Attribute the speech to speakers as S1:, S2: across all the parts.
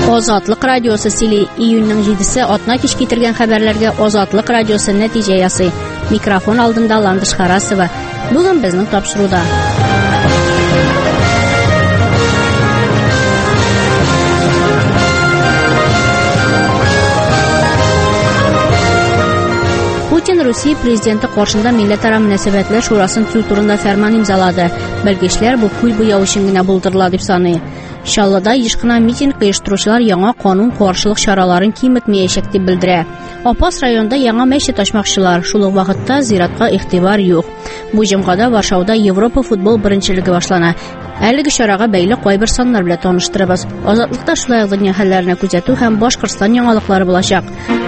S1: Озатлык радиосы сили июньнең 7-се атна кич китергән хәбәрләргә Озатлык радиосы нәтиҗә ясый. Микрофон алдында Ландыш Харасова. Бүген безнең тапшыруда. Putin Rusiya президенты каршында милләтара мөнәсәбәтләр шурасын төзү турында фәрман имзалады. Белгечләр бу күл буяу өчен генә булдырыла дип саный. Шаллада ешкына митинг оештыручылар яңа канун каршылык чараларын киметмәячәк дип белдерә. Апас районында яңа мәчет ачмакчылар, шул ук вакытта зиратка игътибар юк. Бу җомгада Варшавада Европа футбол беренчелеге башлана. Әлеге чарага бәйле кайбер саннар белән таныштырабыз. Азатлыкта шулай дөнья хәлләренә күзәтү һәм Башкортстан яңалыклары булачак.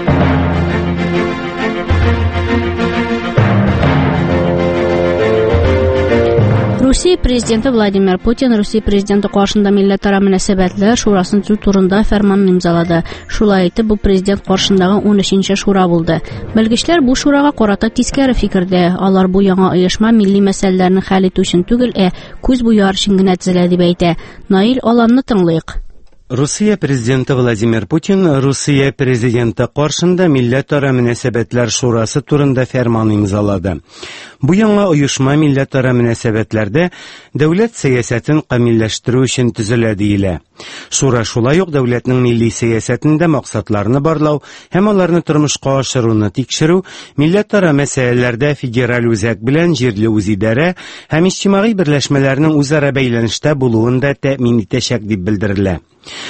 S1: Rusiya президенты Владимир Путин Rusiya президенты каршында милләтара мөнәсәбәтләр шурасын төзү турында фәрман имзалады. Шулай итеп, бу президент каршындагы 13-нче шура булды. Белгечләр бу шурага карата тискәре фикердә. Алар бу яңа оешма милли мәсьәләләрне хәл итү өчен түгел, күз буяр өчен генә төзелә дип әйтә. Наил Аланны тыңлыйк.
S2: Rusiya президенты Владимир Путин Rusiya президенты каршында милләтара мөнәсәбәтләр шурасы турында фәрман имзалады. Бу яңа оешма милләтара мөнәсәбәтләрдә дәүләт сәясәтен камилләштерү өчен төзелә диелә. Шура шулай ук дәүләтнең милли сәясәтендә максатларны барлау һәм аларны тормышка ашыруны тикшерү, милләтара мәсьәләләрдә федераль үзәк белән җирле үзидарә һәм иҗтимагый берләшмәләрнең үзара бәйләнештә булуын да тәэмин итәчәк дип белдерелә.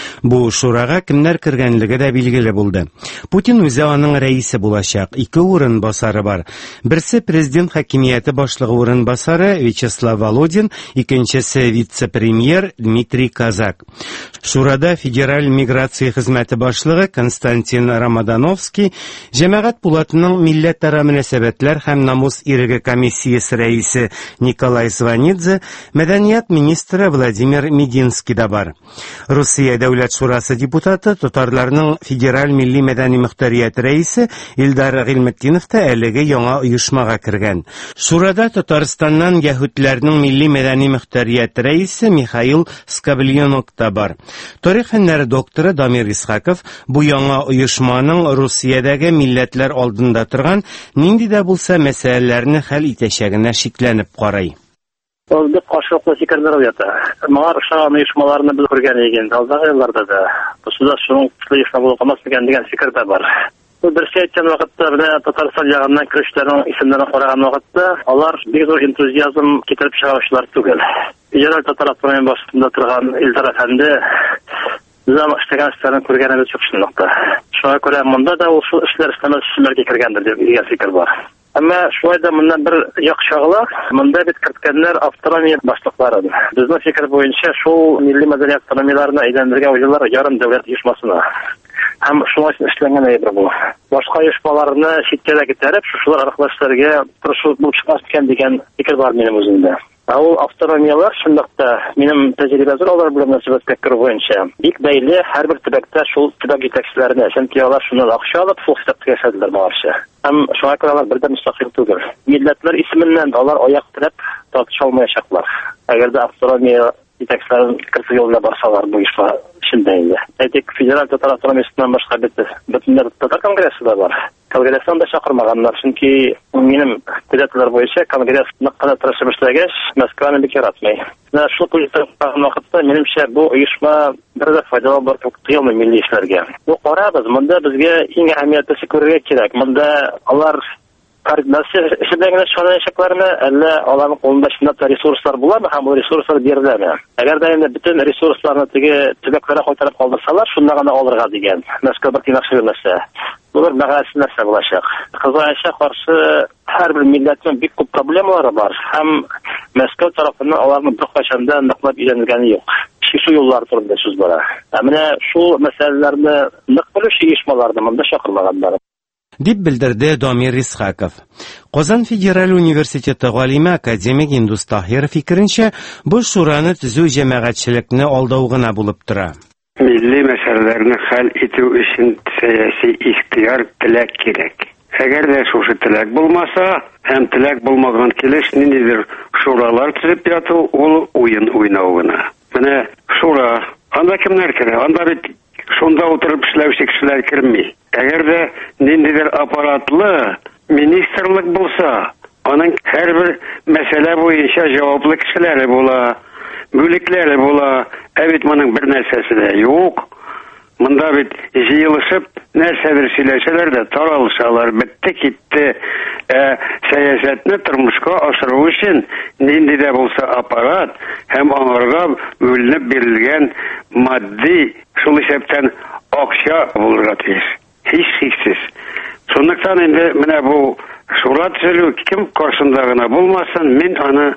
S2: Бу шурага кемнәр кергәнлеге дә билгеле булды. Путин үзе аның рәисе булачак. 2 урынбасары бар. Берсе президент хакимияте башлыгы урынбасары Вячеслав Володин, икенчесе вице-премьер Дмитрий Казак. Шурада федераль миграция хезмәте башлыгы Константин Рамадановский, җәмәгать булатының милләтара мөнәсәбәтләр һәм намус иреге комиссиясе рәисе Николай Сванидзе, мәдәният министры Владимир Мединский да бар. Rusiya Дәүләт шурасы депутаты, татарларның федераль милли мәдәни мөхтәрият рәисе Илдар Гыйлметдинов та әлеге яңа оешмага кергән. Шурада Татарстаннан яһүдләрнең милли мәдәни мөхтәрият рәисе Михаил Скобленок та бар. Тарих фәннәре докторы Дамир Исхаков бу яңа оешманың Русиядәге милләтләр алдында торган нинди дә булса мәсьәләләрне хәл итәчәгенә шикләнеп карый.
S3: Ул бик каршылыклы фикерләр уята. Моңар ошаган оешмаларны без күргән идек. Алдагы елларда да бусында шуның оешма булып калмас дигән фикер дә бар. Бу берсе әйткән вакытта белән Татарстан ягыннан кирешүләрнең исемнәрен караган вакытта алар бик зур энтузиазм китереп чыгаручылар түгел. Федераль Татарстан башында торган Илдар әфәнде зам эшләгән эшләрен күргәнебез юк шундый. Шуңа күрә монда да ул эшләр эшләмәс эшләргә кергәндер дигән фикер бар. Әмма шулай да моннан бер яхшыгыла, монда бит керткәннәр автономия башлыклары. Безнең фикер буенча шул милли мәдәни автономияларны әйләндергән уйлар ярым дәүләт оешмасына. Һәм шулай эшләнгән әйбер бу. Башка оешмаларны читкә китереп, шулар аркылы эшләргә тырышу булып чыккан дигән фикер бар минем үземдә. Ул автономиялар шундыкта минем тәҗрибәзер алар белән мөнәсәбәткә керү буенча бик бәйле һәрбер төбәктә шул төбәк җитәкчеләренә, чөнки алар шуны акча алып шул төбәккә яшәделәр барча. Һәм шуңа күрә алар бердәм мөстәкыйль түгел. Милләтләр исеменнән алар аяк терәп тартыша алмаячаклар. Әгәр дә автономия җитәкчеләрен кертү юлына барсалар бу эшкә шунда инде. Әйтик, федераль татар автономиясеннән башка бөтен татар конгрессы да бар. Конгресстан да чакырмаганнар, чөнки минем төзәтүләр буенча конгресс нык тырышып эшләгәч, Москваны бик яратмый. Шул позициягә вакытта минемчә бу оешма бер дә файдалы бар тоелмый милли эшләргә. Бу карабыз, монда безгә иң әһәмиятлесе күрергә кирәк. Монда алар координация эшләргә шатланачаклармы, әллә аларның кулында шундый ресурслар буламы һәм ул ресурслар биреләме? Әгәр дә инде бөтен ресурсларны теге төбәкләргә кайтарып калдырсалар, шунда гына алырга дигән. Мәскәү бер тиңнәк шәйләсә. Бу бер мәгълүм нәрсә булачак. Кызганычка каршы һәрбер милләтнең бик күп проблемалары бар һәм Мәскәү тарафыннан аларны бер кайчанда ныклап өйрәнгәне юк. Шушы юллар турында сүз бара. Менә шул мәсьәләләрне нык белүче оешмаларны монда чакырмаганнар.
S2: Дип белдерде Дамир Исхаков. Казан федераль университеты галиме академик Индус Таһиров фикеренчә, бу шураны төзү җәмәгатьчелекне алдау гына булып тора.
S4: Милли мәсьәләләрне хәл итү өчен сәяси ихтыяр теләк кирәк. Әгәр дә шушы теләк булмаса, һәм теләк булмаган килеш ниндидер шуралар төзеп яту, ул уен уйнау гына. Менә шура, анда кемнәр керә? Анда бит шунда утырып эшләүче кешеләр керми. Әгәр дә ниндидер аппаратлы министрлык булса, аның һәрбер мәсьәлә буенча җаваплы кешеләре була, бүлекләре була. Бит моның бер нәрсәсе дә юк. Монда бит җыелышып нәрсәдер сөйләшәләр дә таралышалар. Битте китте. Сәясәтне тормышка ашыру өчен нинди дә булса аппарат һәм аңарга бүленеп бирелгән матди шул исәптән акча булырга тиеш. Һичшиксез. Шунлыктан инде менә бу шура төзелү кем каршында гына булмасын, мин аны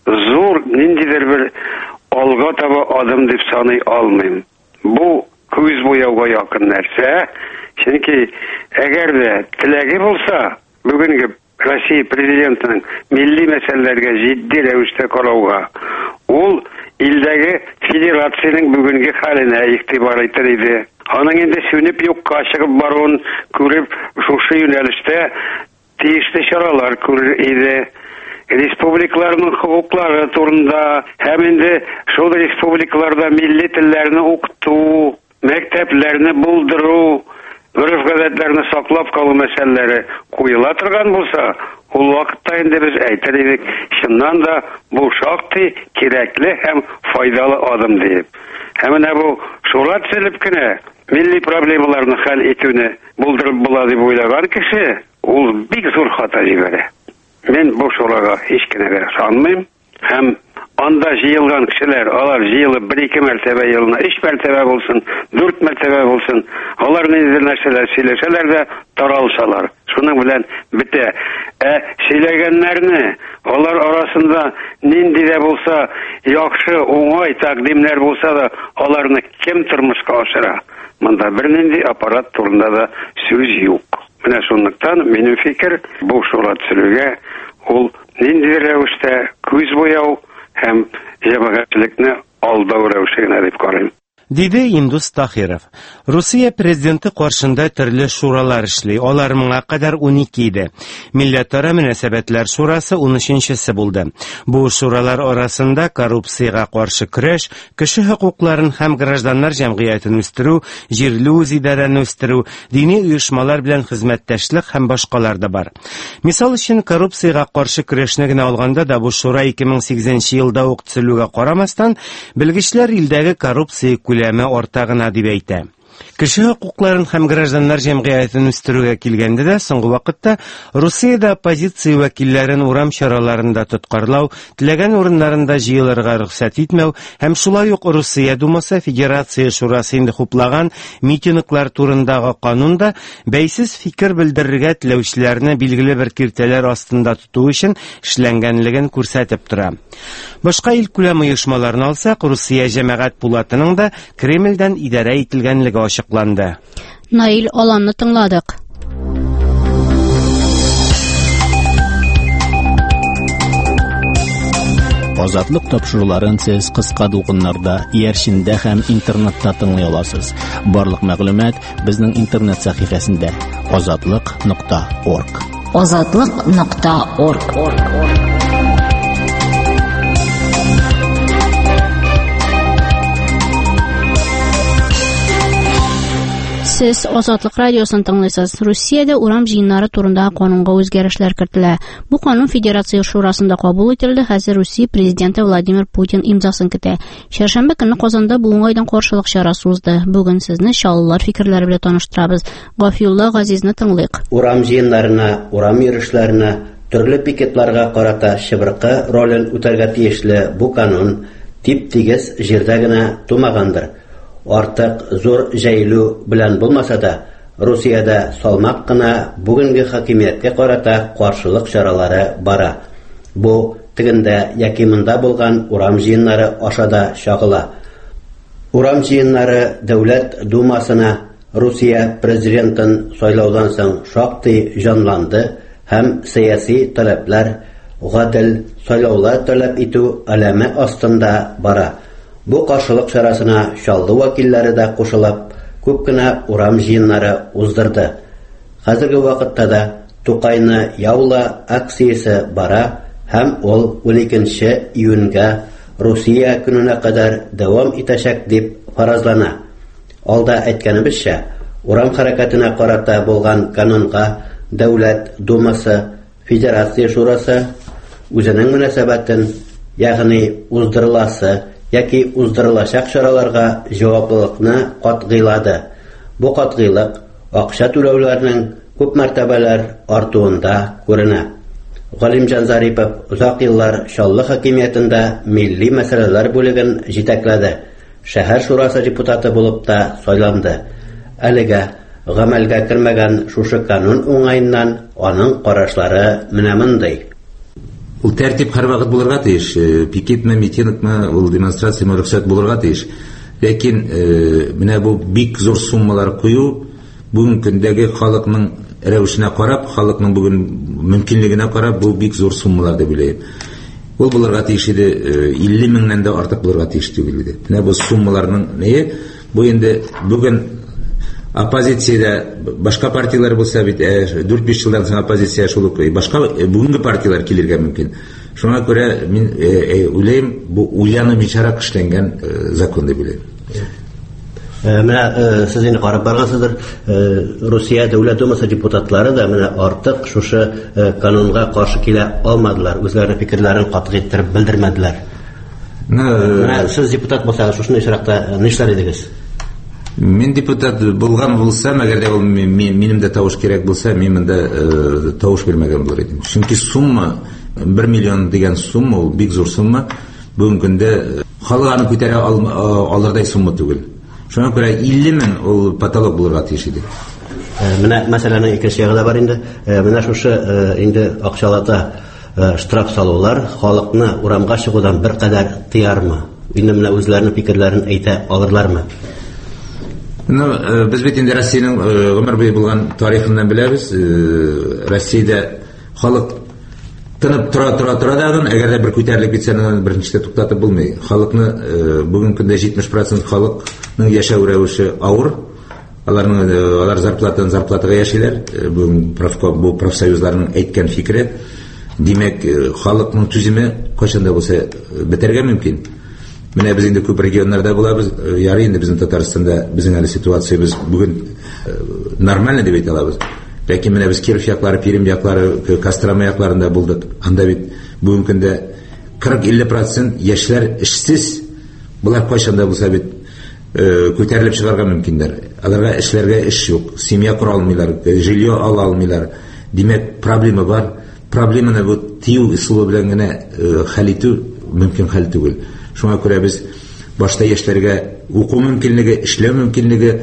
S4: зур ниндидер бер алга таба адым дип саный алмыйм. Бу күз буяуга якын нәрсә. Чөнки әгәр дә теләге булса, бүгенге Россия президентының милли мәсьәләләргә җитди рәвештә карауга, ул илдәге федерациянең бүгенге хәленә игътибар итер иде. Аның инде сүнеп юкка чыгып баруын күреп, шушы юнәлештә тиешле чаралар күрер иде. Республикаларның хукуклары турында һәм инде шул республикаларда милли телләрне укыту, мәктәпләрне булдыру, гореф-гадәтләрне саклап калу мәсьәләләре куела торган булса, ул вакытта инде без әйтер идек, чыннан да бу шактый кирәкле һәм файдалы адым дип. Һәм менә бу шура төзелеп кенә милли проблемаларны хәл итүне булдырып була дип уйлаган кеше, ул бик зур хата җибәрә. Мен бу шурага һич кенә санмыйм. Һәм анда җыелган кешеләр, алар җыелып 1-2 мәртәбә елына 3 мәртәбә булсын, 4 мәртәбә булсын, алар ниндидер нәрсәләр сөйләшәләр дә таралышалар. Шуның белән бетә. Сөйләгәннәрне, алар арасында нинди дә булса яхшы, уңай тәкъдимнәр булса да, аларны кем тормышка ашыра? Монда бер нинди аппарат турында да сүз юк. Менә шунлыктан минем фикер, бу шура төзелүгә ул нинди рәвештә күз буяу һәм җәмәгатьлекне алдау рәвеше генә дип карыйм.
S2: Диде Индус Тахиров. Русия президенты каршында төрле шуралар эшли. Алар моңа кадәр 12 иде. Милләтара мөнәсәбәтләр шурасы 13-се булды. Бу шуралар арасында коррупциягә каршы көрәш, кеше хукукларын һәм гражданнар җәмгыятен үстерү, җирле үзидарәне үстерү, дини оешмалар белән хезмәттәшлек һәм башкалар да бар. Мисал өчен, коррупциягә каршы көрәшне генә алганда да бу шура 2008 елда ук төзелүгә карамастан, белгечләр илдәге коррупция күләме арта гына дип әйтә. Кеше хукукларын һәм гражданнар җәмгыятен үстерүгә килгәндә дә соңгы вакытта Русиядә оппозиция вәкилләрен урам чараларында тоткарлау, теләгән урыннарында җыелырга рөхсәт итмәү һәм шулай ук Русия Думасы Федерация шурасы инде хуплаган митинглар турындагы канунда бәйсез фикер белдерергә теләүчеләрне билгеле бер киртәләр астында тоту өчен эшләнгәнлеген күрсәтеп тора. Башка ил күләм оешмаларын алсак, Русия җәмәгать пулатының да Кремльдән идарә ителгәнлеге ачыкланды.
S1: Наил Аланны тыңладык.
S5: Азатлык тапшыруларын сез кыска дулкыннарда, иярчиндә һәм интернетта тыңлый аласыз. Барлык мәгълүмат безнең интернет сәхифәсендә azatlyk.org.
S6: azatlyk.org.
S1: Сез Азатлык радиосын тыңлыйсыз. Русиядә урам җыеннары турында канунга үзгәрешләр кертелә. Бу канун Федерация шурасында кабул ителде. Хәзер Русия президенты Владимир Путин имзасын көтә. Чәршәмбе көнне Казанда бу уңайдан каршылык чарасы узды. Бүген сезне чаллылар фикерләре белән таныштырабыз. Гафиулла Газизны тыңлыйк.
S7: Урам җыеннарына, урам йөреш-ләренә, төрле пикетларга карата чыбыркы ролен үтәргә тиешле бу канун тип-тигез җирдә генә тумагандыр. Артык зур җәйлү белән булмаса да, Русиядә салмак кына бүгенге хакимияткә карата каршылык чаралары бара. Бу тегендә яки монда булган урам җыеннары ашада чагыла. Урам җыеннары Дәүләт Думасына Русия президентын сайлаудан соң шактый җанланды һәм сәяси таләпләр, гадел сайлаулар таләп итү аләме астында бара. Бу каршылык чарасына чаллы вәкилләре дә кушылып, күп кенә урам җыеннары уздырды. Хәзерге вакытта да Тукайны яула акциясе бара һәм ул 12 июньгә Русия көненә кадәр дәвам итәчәк дип фаразлана. Алда әйткәнебезчә, урам хәрәкәтенә карата булган канунга Дәүләт Думасы, Федерация шурасы үзенең мөнәсәбәтен, ягъни уздырыласы яки уздырылачак чараларга җаваплылыкны катгыйлады. Бу катгыйлык акча түләүләрнең күп мәртәбәләр артуында күренә. Галимҗан Зарипов узак еллар Чаллы хакимиятендә милли мәсьәләләр бүлеген җитәкләде. Шәһәр шурасы депутаты булып та сайланды. Әлегә гамәлгә кермәгән шушы канун уңайыннан аның карашлары менә мондый.
S6: Ул тәртип һәр вакыт булырга тиеш. Пикетме, митингме, ул демонстрациямы рөхсәт булырга тиеш. Ләкин менә бу бик зур суммалар кую бүген көндәге халыкның рәвешенә карап, халыкның бүген мөмкинлегенә карап, бу бик зур суммалар дип уйлыйм. Ул булырга тиеш иде, 50 меңнән дә артык булырга тиеш түгел иде. Менә бу суммаларның бу инде бүген оппозициядә башка партиялар булса бит 4-5 елдан соң оппозиция шул ук башка бүгенге партиялар килергә мөмкин. Шуңа күрә мин уйлыйм, бу уйланып бичарак эшләнгән закон дип уйлыйм.
S7: Менә сез инде карап баргансыздыр, Русия Дәүләт Думасы депутатлары да менә артык шушы канунга каршы килә алмадылар, үзләренең фикерләрен катгый иттереп белдермәделәр. Менә сез депутат булсагыз, шушы очракта нишләр идегез?
S6: Мин депутат булган булсам, әгәр дә ул минем дә тавыш кирәк булса, мин монда тавыш бирмәгән булыр идем. Чөнки сумма 1 миллион дигән сумма, ул бик зур сумма. Бүген көндә халык аны күтәрә алырдай сумма түгел. Шуңа күрә 50 мең ул потолок булырга тиеш иде.
S7: Менә мәсьәләнең икенче ягы да бар инде. Менә шушы инде акчалата штраф салулар халыкны урамга чыгудан бер кадәр тыярмы? Инде менә үзләренең фикерләрен әйтә алырлармы?
S6: Без бит инде Россиянең гомер буе булган тарихыннан беләбез. Россиядә халык тынып тора дагы, әгәр дә бер күтәрелеп китсә, беренчедә туктатып булмый. Халыкны бүген көндә 70% халыкның яшәү рәвеше авыр. Алар зарплатага яшиләр. Бу профсоюзларның әйткән фикере. Димәк, халыкның түземе кайчанда булса бетәргә мөмкин. Менә без инде күп регионнарда булабыз. Ярый инде безнең Татарстанда безнең әле ситуациябыз бүген нормально дип әйтә алабыз. Ләкин менә без Киров яклары, Пермь яклары, Кострома якларында булдык. Анда бит бүген көндә 40-50% яшьләр эшсез. Булар кайчанда булса бит күтәрелеп чыгарга мөмкиндер. Аларга эшләргә эш юк, семья кура алмыйлар, жилье ала алмыйлар. Димәк, проблема бар. Проблеманы бу тию ысулы белән генә хәл итү мөмкин хәл түгел. Шуңа күрә без башта яшьләргә уку мөмкинлеге, эшләү мөмкинлеге,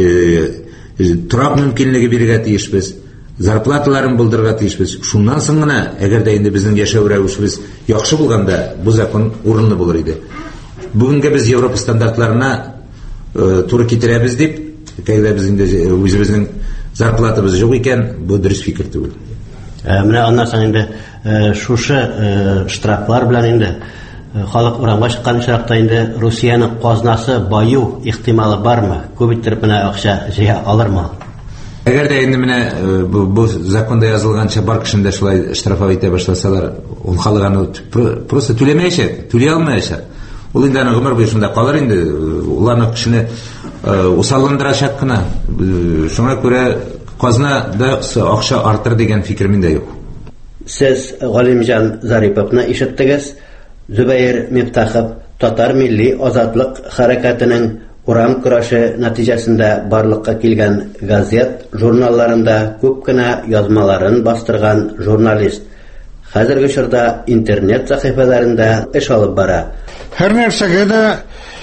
S6: торак мөмкинлеге бирергә тиешбез, зарплаталарын булдырырга тиешбез. Шуннан соң гына, әгәр дә инде безнең яшәү рәвешебез яхшы булганда, бу закон урынлы булыр иде. Бүгенге без Европа стандартларына туры китерәбез дип, кайда без инде үзебезнең зарплатабыз юк икән, бу дөрес фикер түгел.
S7: Менә аннан соң инде шушы штрафлар белән инде халык урамга чыккан очракта инде Русияның казнасы баю ихтималы бармы? Күп иттереп менә акча җыя алырмы?
S6: Әгәр дә инде менә бу законда язылганча бар кешендә шулай штраф итә башласалар, ул халык аны просто түләмәячәк, түли алмаячак. Ул инде аны гомер буе шунда калыр инде, уларны кешене усалландырачак кына. Шуңа күрә казнада акча артыр дигән фикер миндә юк.
S7: Сез Галимҗан Зариповны ишеттегез. Зөбәер Мифтахов Татар милли азатлык хәрәкәтенең урам көрәше нәтиҗәсендә барлыкка килгән газет журналларында күп кенә язмаларын бастырган журналист. Хәзерге чорда интернет сәхифәләрендә эш алып бара.
S8: Һәр нәрсәгә дә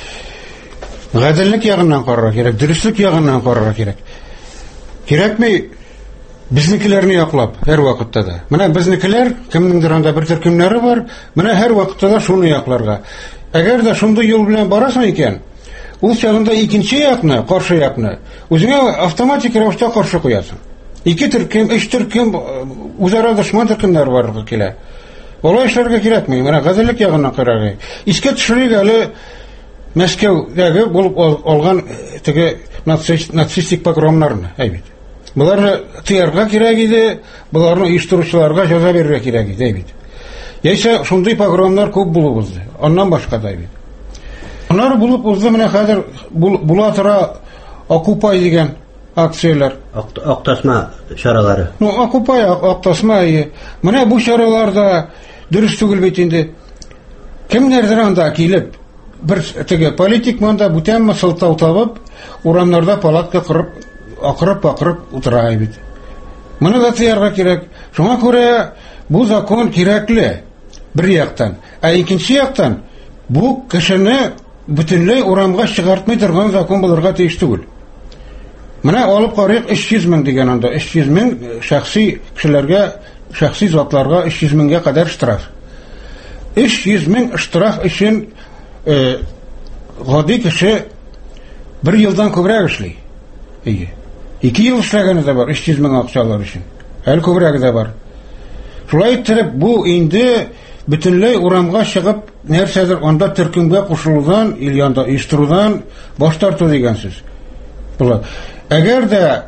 S8: гаделлек ягыннан карарга кирәк, дөрестлек ягыннан карарга кирәк. Кирәкми безнекеләрне яклап һәр вакытта да. Менә безнекеләр кемнеңдер анда бер төркемнәре бар, менә һәр вакытта да шуны якларга. Әгәр дә шундый юл белән барасың икән, ул чагында икенче якны, каршы якны үзеңә автоматик рәвештә каршы куясың. Ике төркем, өч төркем үзара дошман төркемнәр барлыгы килә. Олай эшләргә кирәкми, менә газеллек ягыннан карарга. Искә төшерик әле Мәскәүдәге булып алган теге нацистик погромнарны, әйбит. Буларны тыярга кирәк иде, буларны оештыручыларга җәза бирергә кирәк иде, әйбит. Яисә шундый погромнар күп булып узды. Аннан башка да әйбит. Аннары булып узды, менә хәзер була тора Окупай дигән акцияләр.
S7: Актасма чаралары.
S8: Окупай, актасма. Менә бу чараларда дөрес түгел бит инде. Кемнәрдер анда килеп, бер теге политик монда бүтән сылтау табып, урамнарда палатка корып, акырып утыра бит. Моны да тыярга кирәк. Шуңа күрә бу закон кирәкле бер яктан. Ә икенче яктан бу кешене бөтенләй урамга чыгартмый торган закон булырга тиеш түгел. Менә алып карыйк 300 мең дигән анда 300 мең шәхси кешеләргә, шәхси затларга 300 меңгә кадәр штраф. 300 мең штраф өчен гади кеше 1 елдан күбрәк эшли. 2 ел эшләгәне дә бар 300 мең акчалар өчен. Әле күбрәге дә бар. Шулай итеп бу инде бөтенләй урамга чыгып нәрсәдер анда төркемгә кушылудан, илянда оештырудан баш тарту дигән сүз. Була. Әгәр дә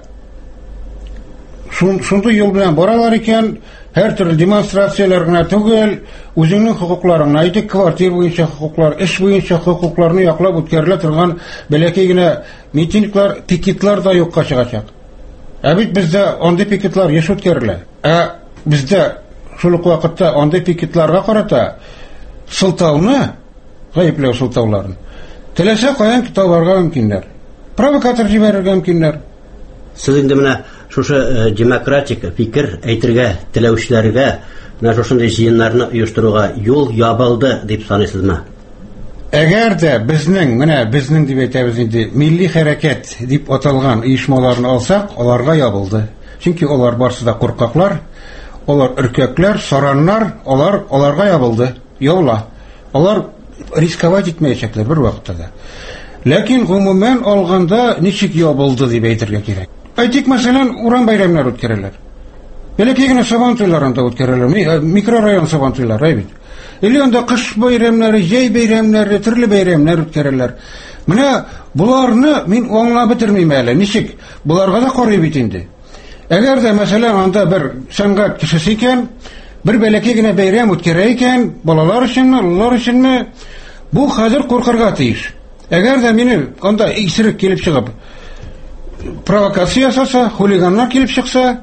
S8: шундый юл белән баралар икән, һәр төрле демонстрацияләр генә түгел, үзеңнең хокукларың, әйтик, квартира буенча хокуклар, эш буенча хокукларны яклап үткәрелә торган бәләкәй генә митинглар, пикетлар да юкка чыгачак. Ә бит бездә андый пикетлар еш үткәрелә. Ә бездә шул ук вакытта андый пикетларга карата сылтауны, гаепләү сылтауларын теләсә каян табарга мөмкиннәр. Провокатор җибәрергә мөмкиннәр.
S7: Сез инде менә шушы демократик фикер әйтергә теләүчеләргә менә шушындай җыеннарны оештыруга юл ябылды дип саныйсызмы?
S8: Әгәр дә безнең дип әйтәбез инде милли хәрәкәт дип аталган оешмаларны алсак, аларга ябылды. Чөнки алар барсы да куркаклар, алар өркәкләр, сараннар, аларга ябылды. Яула. Алар рисковать итмәячәкләр бер вакытта да. Ләкин гомумән алганда ничек ябылды дип әйтергә кирәк. Әйтик, мәсәлән, урам бәйрәмнәре үткәрәләр. Бәләкәй генә Сабан туйларында үткәрәләр, микрорайон Сабан туйлары бит. Или анда кыш бәйрәмнәре, җәй бәйрәмнәре, төрле бәйрәмнәр үткәрәләр. Менә буларны мин аңлап бетермим әле. Ничек? Буларга да карый бит инде. Әгәр дә мәсәлән анда бер сәнгать кешесе икән, бер бәләкәй генә бәйрәм үткәрә икән, балалар өченме, уллар өченме, бу хәзер куркырга тиеш. Әгәр дә мине анда исерек килеп чыгып, провокация ясаса, хулиганнар килеп чыкса,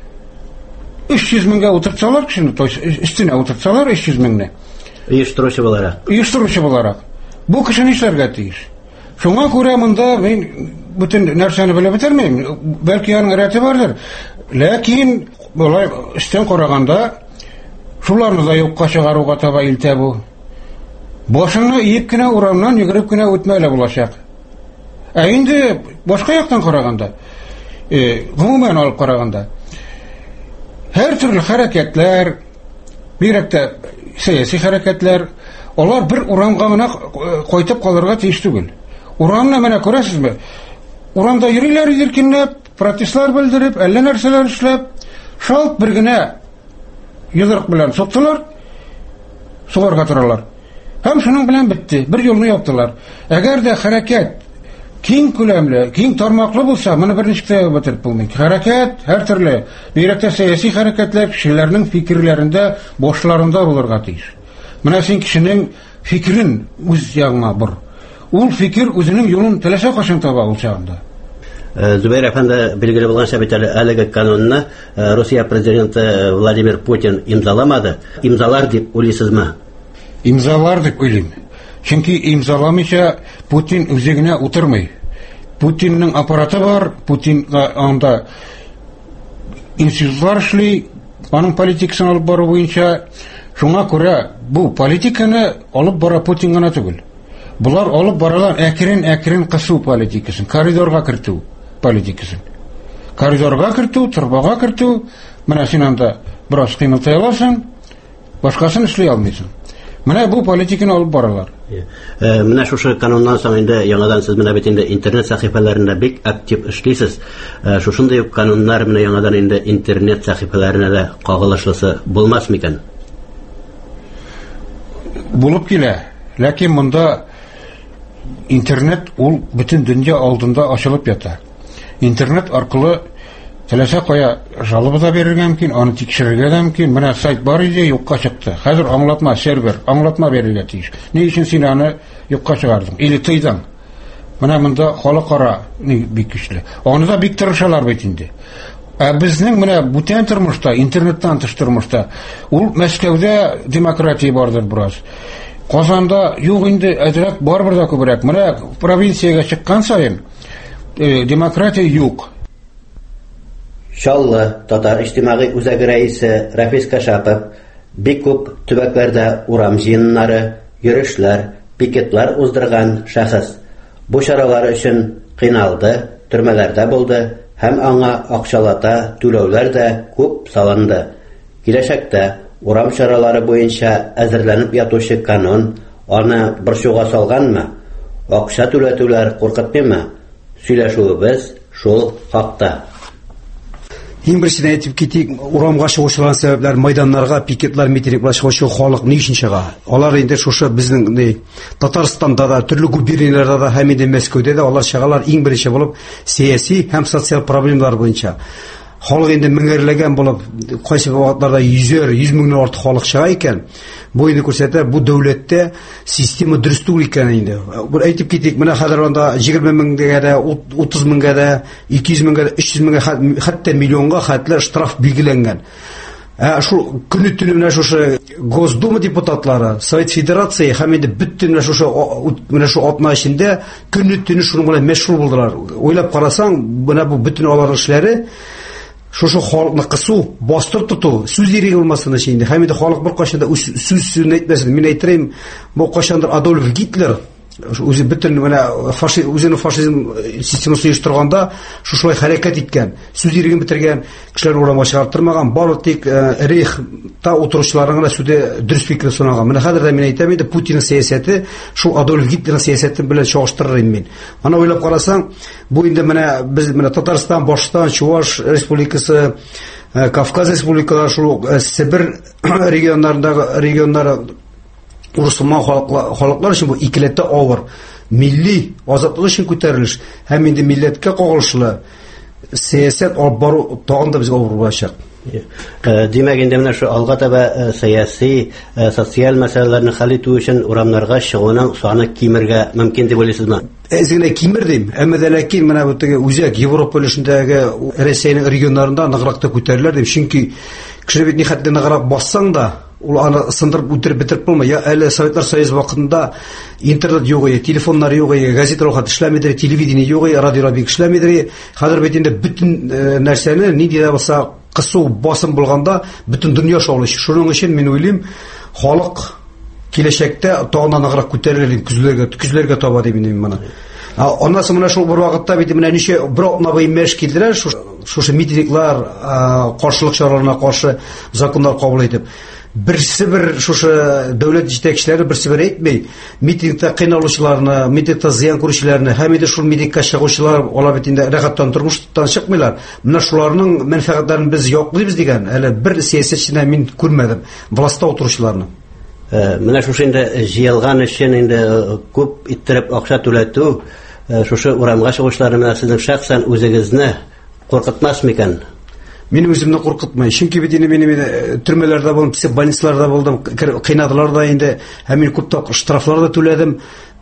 S8: 300 меңгә утыртсалар кешене, то есть өстенә утыртсалар 300 меңне.
S7: Оештыручы буларак. Бу кеше нишләргә тиеш? Шуңа күрә монда мин бүтән нәрсәне белеп бетермим. Бәлки аның рәте бардыр. Ләкин болай өстән караганда шуларны да юкка чыгаруга таба илтә бу. Башыңны иеп кенә урамнан йөгереп кенә үтмәле булачак. Ә инде башка яктан караганда, гомумән алып караганда, һәр төрле хәрәкәтләр, бигрәк тә сәяси хәрәкәтләр, алар бер урамга гына кайтып калырга тиеш түгел. Урамны менә күрәсезме? Урамда йөриләр иркенләп, протестлар белдереп, әллә нәрсәләр эшләп, шалт бер генә йодрык белән соктылар, сугарга торалар. Һәм шуның белән бетте. Бер юлны яптылар. Әгәр дә хәрәкәт киң күләмле, киң тармаклы булса, моны бер ничек тә бетереп булмый. Хәрәкәт һәр төрле, бигрәк тә сәяси хәрәкәтләр кешеләрнең фикерләрендә, башларында булырга тиеш. Менә син кешенең фикерен үз ягыңа бор. Ул фикер үзенең юлын теләсә кашын таба ул чагында. Зубайр әфәнде билгеле булганча бит әлеге канунны Русия президенты Владимир Путин имзаламады. Имзалар дип уйлыйсызмы?
S8: Имзалар дип уйлыйм. Чөнки имзаламыйча Путин үзе генә утырмый. Путинның аппараты бар, Путин анда институтлар эшли, аның политикасын алып бару буенча. Шуңа күрә бу политиканы алып бара Путин гына түгел. Булар алып баралар әкрен кысу политикасын, коридорга кертү политикасын. Коридорга кертү, торбага кертү, менә син анда бераз кыймылтай аласың, башкасын эшли алмыйсың. Менә бу политиканы алып баралар.
S7: Менә шушы кануннан соң инде яңадан сез менә бит инде интернет сәхифәләрендә бик актив эшлисез. Шушындай ук кануннар менә яңадан инде интернет сәхифәләренә дә кагылышлысы булмас микән?
S8: Булып килә. Ләкин монда интернет ул бөтен дөнья алдында ачылып ята. Интернет аркылы теләсә кая жалоба да бирергә мөмкин, аны тикшерергә дә мөмкин. Менә сайт бар иде, юкка чыкты. Хәзер аңлатма сервер, аңлатма бирергә тиеш. Ни өчен син аны юкка чыгардың? Или тыйдың? Менә монда халыкара бик көчле. Аны да бик тырышалар бит инде. Безнең менә бүтән тормышта, интернеттан тыш тормышта, ул Мәскәүдә демократия бардыр бераз. Казанда юк инде, әзрәк барбыр да күбрәк. Менә провинциягә чыккан саен демократия юк.
S7: Шаллы татар иҗтимагый үзәге рәисе Рафис Кашапов бик күп төбәкләрдә урам җыеннары, йөрешләр, пикетлар уздырган шәхес. Бу чаралар өчен кыйналды, төрмәләрдә булды һәм аңа акчалата түләүләр дә күп салынды. Киләчәктә урам чаралары буенча әзерләнеп ятучы канун аны борчуга салганмы? Акча түләтүләр куркытмыймы? Сөйләшүебез шул хакта.
S9: Иң берсенә әйтеп китик, урамга чыгучылар сәбәпләр майданнарга, пикетлар, митинглар чыгучы халык ни өчен чыга? Алар инде шушы безнең Татарстанда да, төрле губернияләрдә да, һәм инде Мәскәүдә дә алар чыгалар иң беренче булып сәяси һәм социаль проблемалар буенча. Халык инде меңәрләгән булып, кайсы вакытларда 100 меңнән артык халык чыга икән. Бу инде күрсәтә, бу дәүләттә система дөрес түгел икән инде. Бу әйтеп китик, менә хәзер анда 20 меңгә дә, 30 меңгә дә, 200 меңгә дә, 300 меңгә, хәтта миллионга хәтле штраф билгеләнгән. Шу көне төне менә шушы Госдума депутатлары, Совет Федерация һәм инде бөтен менә шу атна эчендә көне төне шуның белән мәшгуль булдылар. Уйлап карасаң, менә бу бөтен алар эшләре шушы халыкны кысу, бастырып тоту, сүз иреге булмасын өчен инде. Һәм инде халык бер кайчанда сүз әйтмәсен. Мин әйтәм, бу кайчандыр Адольф Гитлер үзе бөтен менә үзенең фашизм системасын оештырганда шушылай хәрәкәт иткән, сүз иреген бетергән, кешеләр урамга чыгартырмаган, бары тик рейхта утыручыларның гына сүздә дөрес фикер сунаган. Менә хәзер дә мин әйтәм инде, Путинның сәясәте шул Адольф Гитлерның сәясәте белән чагыштырыр инде мин. Аны уйлап карасаң, бу инде менә без менә Татарстан, Башкортстан, Чуаш Республикасы, Кавказ Республикалары, шул Сибир регионнары урысман халыклар өчен бу икеләтә авыр. Милли азатлык өчен күтәрелеш һәм инде милләткә кагылышлы сәясәт алып бару тагын да безгә авыр булачак.
S7: Димәк, инде менә шу алга таба сәяси, социаль мәсьәләләрне хәл итү өчен урамнарга чыгуның саны кимергә мөмкин дип уйлыйсызмы?
S9: Әзгенә кимер дим. Әмма дә ләкин менә бу үзәк Европа өлешендәге Россиянең регионнарында ныграк та күтәрелер дип. Чөнки кеше бит ни хәтле ныграк бассаң да, ул аны сындырып үтереп бетереп булмый. Я әле Советлар Союзы вакытында интернет юк иде, телефоннар юк иде, газеталар хат эшләмидер, телевидение юк иде, радиолар бик эшләмидер. Хәзер бит инде бөтен нәрсәне нинди дә булса кысу басым булганда бөтен дөнья шаулый. Шуның өчен мин уйлыйм, халык киләчәктә тагыннанрак күтәрелер, күзләргә таба дип мин моны. Ondan sonra şu bir vaqtda bit менә ничә бер атнабай мәш килдиләр, шушы митинглар, каршылык чараларына каршы законнар кабул итеп. Берсе бер шушы дәүләт җитәкчеләре берсе бер әйтмәй, митингта кыйналучыларны, митингта зыян күрүчеләрне, һәм инде шул митингка чыгучылар алар бит инде рәхәттән тормыштан чыкмыйлар. Менә шуларның мәнфәгатьләрен без яклыйбыз дигән, әле бер сәясәтчене мин күрмәдем, властта утыручыларны.
S7: Менә шушы инде җыелган өчен инде күп иттереп акча түләтү, шушы урамга чыгучыларны менә сезнең шәхсән үзегезне куркытмас микән?
S9: Мин үземне куркытмый. Чөнки бит инде мин төрмәләрдә булдым, психбольницаларда булдым, кыйнадылар да инде, һәм мин күп та штрафлар да түләдем.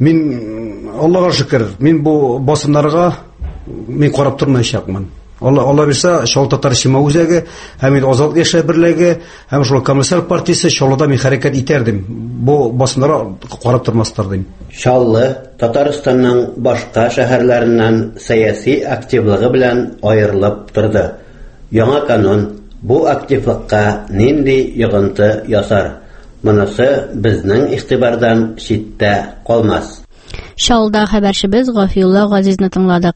S9: Мин Аллага шөкер, мин бу басымнарга мин карап тормаячакмын. Алла бирсә, шул татар шима үзәге, һәм инде Азат яшәр берлеге, һәм шул Коммунистар партиясе шулда мин хәрәкәт итәрдем. Бу басымнарга карап тормастар дим.
S7: Шаллы Татарстанның башка шәһәрләреннән сәяси активлыгы белән аерылып торды. Яңа канун бу активлыкка нинди йогынты ясар? Монысы безнең игътибардан читтә калмас.
S1: Шалда хәбәрчебез Гафиулла Газизны тыңладык.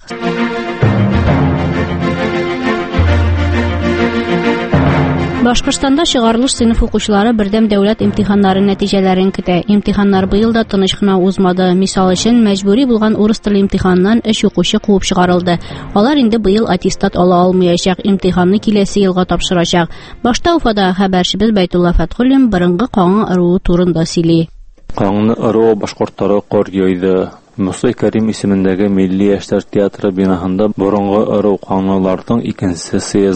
S1: Башкортстанда чыгарылыш сыйныф укучылары бердәм дәүләт имтиханнары нәтиҗәләрен көтә. Имтиханнар быел да тыныч кына узмады. Мисал өчен, мәҗбүри булган урыс теле имтиханнан 3 укучы куып чыгарылды. Алар инде быел аттестат ала алмаячак, имтиханны киләсе елга тапшырачак. Башта Уфада хәбәрчебез Байтулла Фәтхуллин борынгы Каңы ыруы турында сөйли.
S10: Каңны ыруы башкортлары кор яйды. Муса Кәрим исемендәге Милли яшьләр театры бинаһында борынгы ыру Каңлыларның икенче съезды үтте.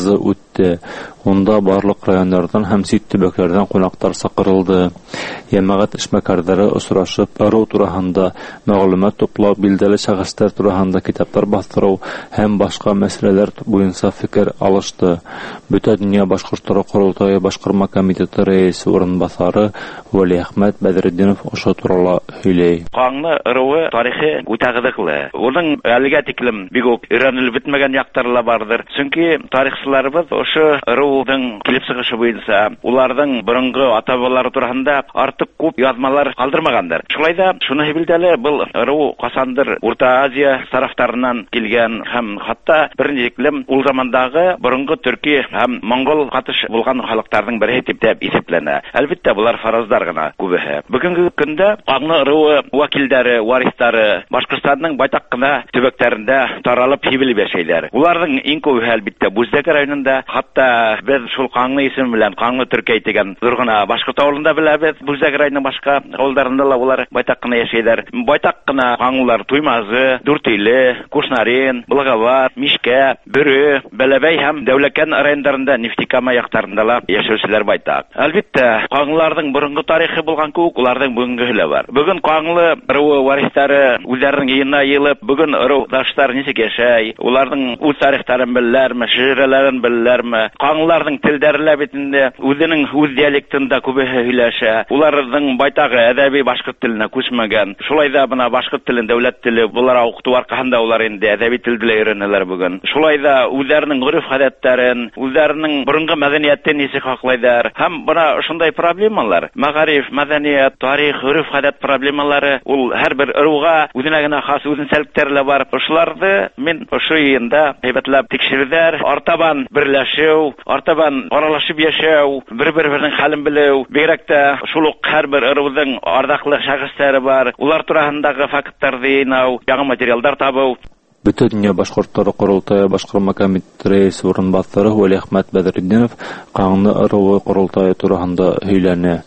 S10: үтте. Онда барлык районнардан һәм сит төбәкләрдән кунаклар сакырылды. Җәмәгать эшмәкәрләре очрашып, ару турында мәгълүмат туплау, билдәле шәхесләр турында китаплар бастыру һәм башка мәсьәләләр буенча фикер алышты. Бөтен дөнья башкортлары курултайы башкарма комитеты рәисе урынбасары Вали Әхмәт Бәдретдинов ошо турында һөйләй.
S11: Каңны ыруы тарихи үтә кызыклы. Уның әлегә тиклем бик үк өйрәнелеп бетмәгән яктары бардыр. Чөнки тарихчыларыбыз ошо ыруның килеп чыгышы буенча уларның борынгы ата-бабалары турында артык күп язмалар калдырмагандыр. Шулай да шуны билдәле, бул ыру касандыр Урта Азия тарафтарыннан килгән һәм хатта берничеклем ул замандагы борынгы төрки һәм монгол катыш булган халыктарның бере дип исәпләнә. Әлбәттә, булар фараздар гына күбеһе. Бүгенге көндә Каңны ыруы вәкилләре, варислары Башкортстанның байтак кына төбәкләрендә таралып һибелеп яшәйләр. Уларның иң күбе әлбәттә Бүздәк районында, хатта без шул Каңны исеме белән Каңны Төркәй дигән зургына Башкорт авылында беләбез. Бүздәк районының башка авылларында да улар байтак кына яшәйләр. Байтак кына Каңлылар Туймазы, Дүртөйле, Кушнарин, Благовар, Мишкә, Бөрө, Бәләбәй һәм Дәүләкән районнарында, Нефтекама яктарында ла яшәүчеләр байтак. Әлбәттә, Каңлыларның борынгы тарихы булган күк, уларның бүгенге бар. Бүген Каңлы ыруы варислары үзләренең йыйына йылып, бүген ырудашлар ничек яшәй, уларның үз тарихтарын беләләрме, шигырьләрен беләләрме? Каңлыларның телдәре битендә үзенең үз диалектында күбеһе һөйләшә. Уларның байтагы әдәби башкорт теленә күчмәгән. Шулай да бына башкорт телен дәүләт теле буларак укыту аркасында улар инде әдәби телдә өйрәнәләр бүген. Шулай да үзләренең гореф-гадәтләрен, үзләренең борынгы мәдәниятен ничек хаклайдар. Һәм бына шундай проблемалар, мәгариф, мәдәният, тарих, гореф-гадәт проблемалары ул һәрбер ыруга үзенә генә хас үзенчәлекләре бар. Шуларны мин ошо йында әйбәтләп тикшерүләр, артабан берләшү, артабан аралашып яшәү, бер-беренең хәлен белү, бигрәк тә шул ук һәрбер ыруның ардаклы шәхесләре бар. Улар турында фактлар дийнау, яңа материалдар табу.
S10: Бөтен дөнья башкортлары курултайы башкарма комитеты рәисе урынбасары Вали Әхмәт Бәдретдинов Каңны ыруы курултайы турында һөйләнә.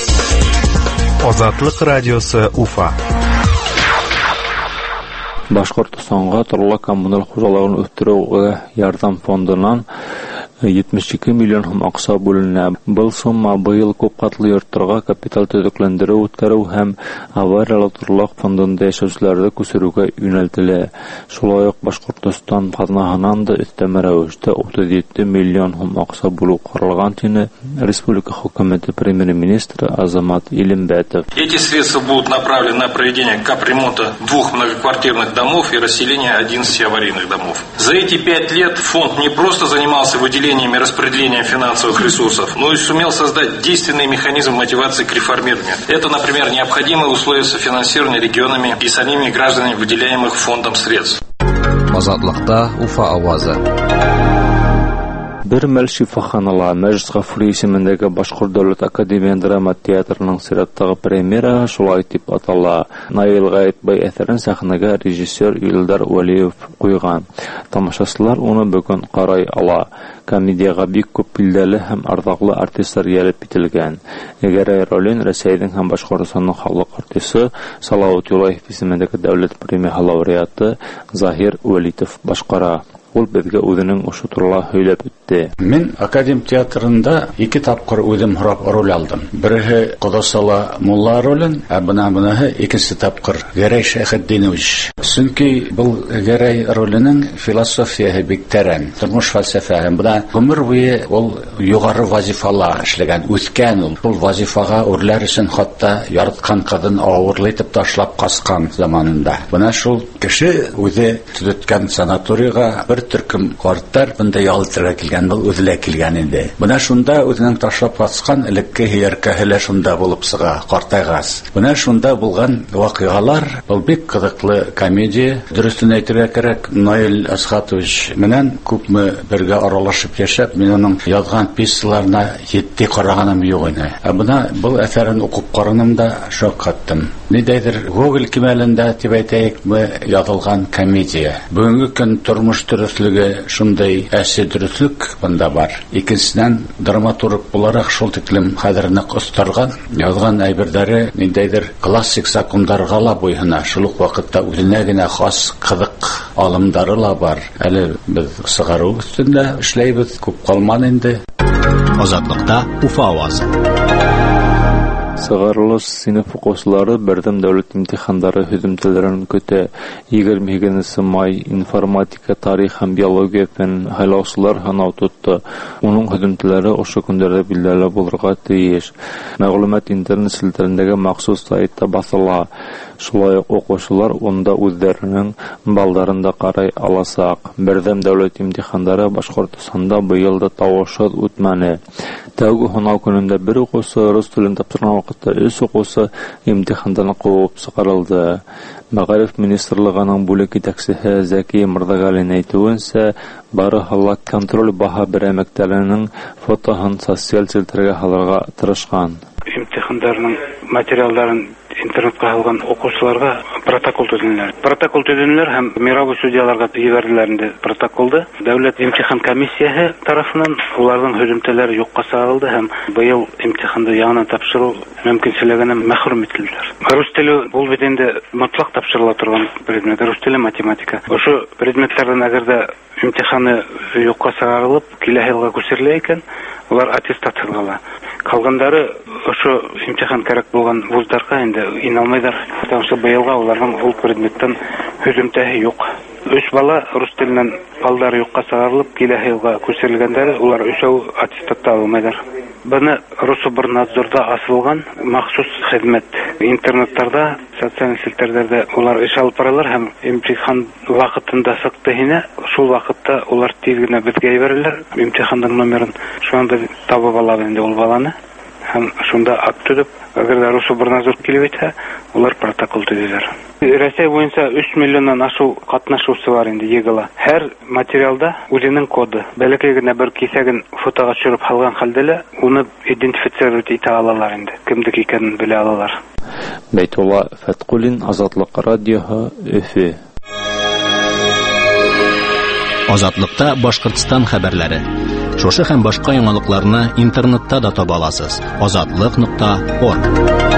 S2: Азатлык радиосы Уфа.
S10: Башкортстанга торлы коммуналь хуҗалыгын үстерүгә ярдәм фондыннан 72 миллион һум акча бүленә. Был сумма быел күп катлы йортларга капиталь төзекләндерү үткәрү һәм авариялы торлык фондында яшәүчеләрне күчерүгә юнәлтелә. Шулай ук Башкортстан казнасыннан да өстәмә рәвештә 37 миллион һум акча бүлү каралган дине республика хөкүмәте премьер-министры Азамат Илембәтов.
S12: Эти средства будут направлены на проведение капремонта 2 многоквартирных домов и расселение 11 аварийных домов. За эти 5 лет фонд не просто занимался выделением и распределением финансовых ресурсов, но и сумел создать действенный механизм мотивации к реформированию. Это, например, необходимые условия софинансирования регионами и самими гражданами выделяемых фондом средств.
S13: Азатлыкта Уфа авазы.
S10: Бер мәл шифаханала Мәҗлес Гафури исемендәге Башкорт дәүләт академия драма театрының сираттагы премьера шулай дип атала. Наил Гаетбай әсәрен сәхнәгә режиссер Илдар Валиев куйган. Тамашачылар уны бүген карай ала. Комедияга бик күп билдәле һәм ардаклы артистлар ялеп ителгән. Әгәр ролен Рәсәйнең һәм Башкортстанның халык артисты Салават Юлаев исемендәге дәүләт премия лауреаты Захир Валитов башкара. Ул безгә үзенең ошо турыда һөйләп үтте.
S14: Мин Академ театрында 2 тапкыр үзем роль алдым. Бере Кодасала Мулла ролен, ә бунаһы икенче тапкыр Гәрәй Шәйхетдинович. Чөнки бу Гәрәй роленең философияһы бик тәрән, тормыш фәлсәфәһе. Буда гомер буе ул югары вазифалар эшләгән, үткән ул. Бу вазифага үрләр өчен хатта яраткан кызын авырлайтып ташлап каскан заманында. Буна шул кеше үзе төзеткән санаторийга төркем карттар бунда ялтырга килгән, бу үзлә килгән инде. Буна шунда үзенең ташлап каскан элекке һияркәһеләр шунда булып сыга, картайгас. Буна шунда булган вакыйгалар, бу бик кызыклы комедия. Дөрестен әйтергә кирәк, Наил Асхатович менән күпме бергә аралашып яшәп, мин аның язган пьесаларына 7 караганым юк иде. Буна бу әсәрен укып караным да шаккаттым. Нидәдер Гоголь кимәлендә дип әйтәйекме язылган комедия. Бүгенге көн тормыш дөрестлеге шундай дөрестлек бunda бар. Икенчедән драматург буларак шул тиклем хәзерне кыстырган, язган әйберләре ниндидер классик законнарга ла буйһына, шул ук вакытта үзенә генә хас кызык алымдары ла бар. Әле без сыгару өстендә эшләйбез, күп калман инде.
S5: Азатлыкта Уфа авазы.
S10: Сыгарылыш сыйныф укучылары бердәм дәүләт имтихандары һөҗүмтәләрен көтә. 22 май информатика, тарих һәм биология фән һайлаучылар һанау тотты. Уның һөҗүмтәләре ошо көндәрдә билдәле булырга тиеш. Мәгълүмат интернет селтәрендәге махсус сайтта басыла. Шулай ук укучылар онда үзләренең балларын карай аласак. Бердәм дәүләт имтихандары Башкортстанда быел да тавышсыз үтмәне. Тәүге һанау көнендә бер укучы рус телен тапшырган вакытта 3 укучы имтихандан куып чыгарылды. Мәгариф министрлыгының бүлек итәкчесе Зәки Мырдагалин әйтүенчә, барыһы контроль баһа берәмәктәренең фотоһын социаль селтәргә халырга тырышкан.
S15: Имтихандарның материалларын интернетка алган укучыларга протокол төзеләр. Протокол төзеләр һәм мировой судьяларга җибәрелгәнде протоколды дәүләт имтихан комиссиясе тарафыннан уларның һөҗүмтәләре юкка сыгарылды һәм быел имтиханды яңадан тапшыру мөмкинчелегеннән мәхрүм ителделәр. Рус теле бул бит инде мотлак тапшырыла торган предмет, рус теле, математика. Ошо предметлардан әгәрдә имтиханы юкка сыгарылып, киләсе елга күчерелә икән, улар аттестациялала. Калгандары ошо имтихан кирәк булган вузларга инде ине алмыйлар. Таңшы быелга уларның ул предметтан һөҗүмтәһе юк. 3 бала рус теленнән балдары юкка сыгарылып, киләсе елга күчерелгәндәре улар 3 аттестатта алмыйлар. Буны Рособорнадзорда асылган махсус хезмәт. Интернеттарда, социаль селтәрдә улар эш алып баралар һәм имтихан вакытында сыктыгына, шул вакытта улар тиз генә безгә җибәрәләр. Имтиханның номерын шунда табып алабыз инде ул баланы. Һәм шунда акт төзеп, әгәр Рособорнадзор килеп итсә, улар протокол төзиләр. Россия буенча 3 миллионнан ашу катнашучысы бар инде егыла. Һәр материалда үзенең коды. Бәләкәй генә бер кисәген фотога төшереп алган хәлдә уны идентифицировать итә алалар инде. Кемдек икәнен белә алалар.
S10: Бәйтулла Фәткулин, Азатлык радиоһы, Өфе.
S5: Азатлыкта Башкортстан хәбәрләре. Шушы һәм башка яңалыкларны интернетта да таба аласыз. Azatlyk.org.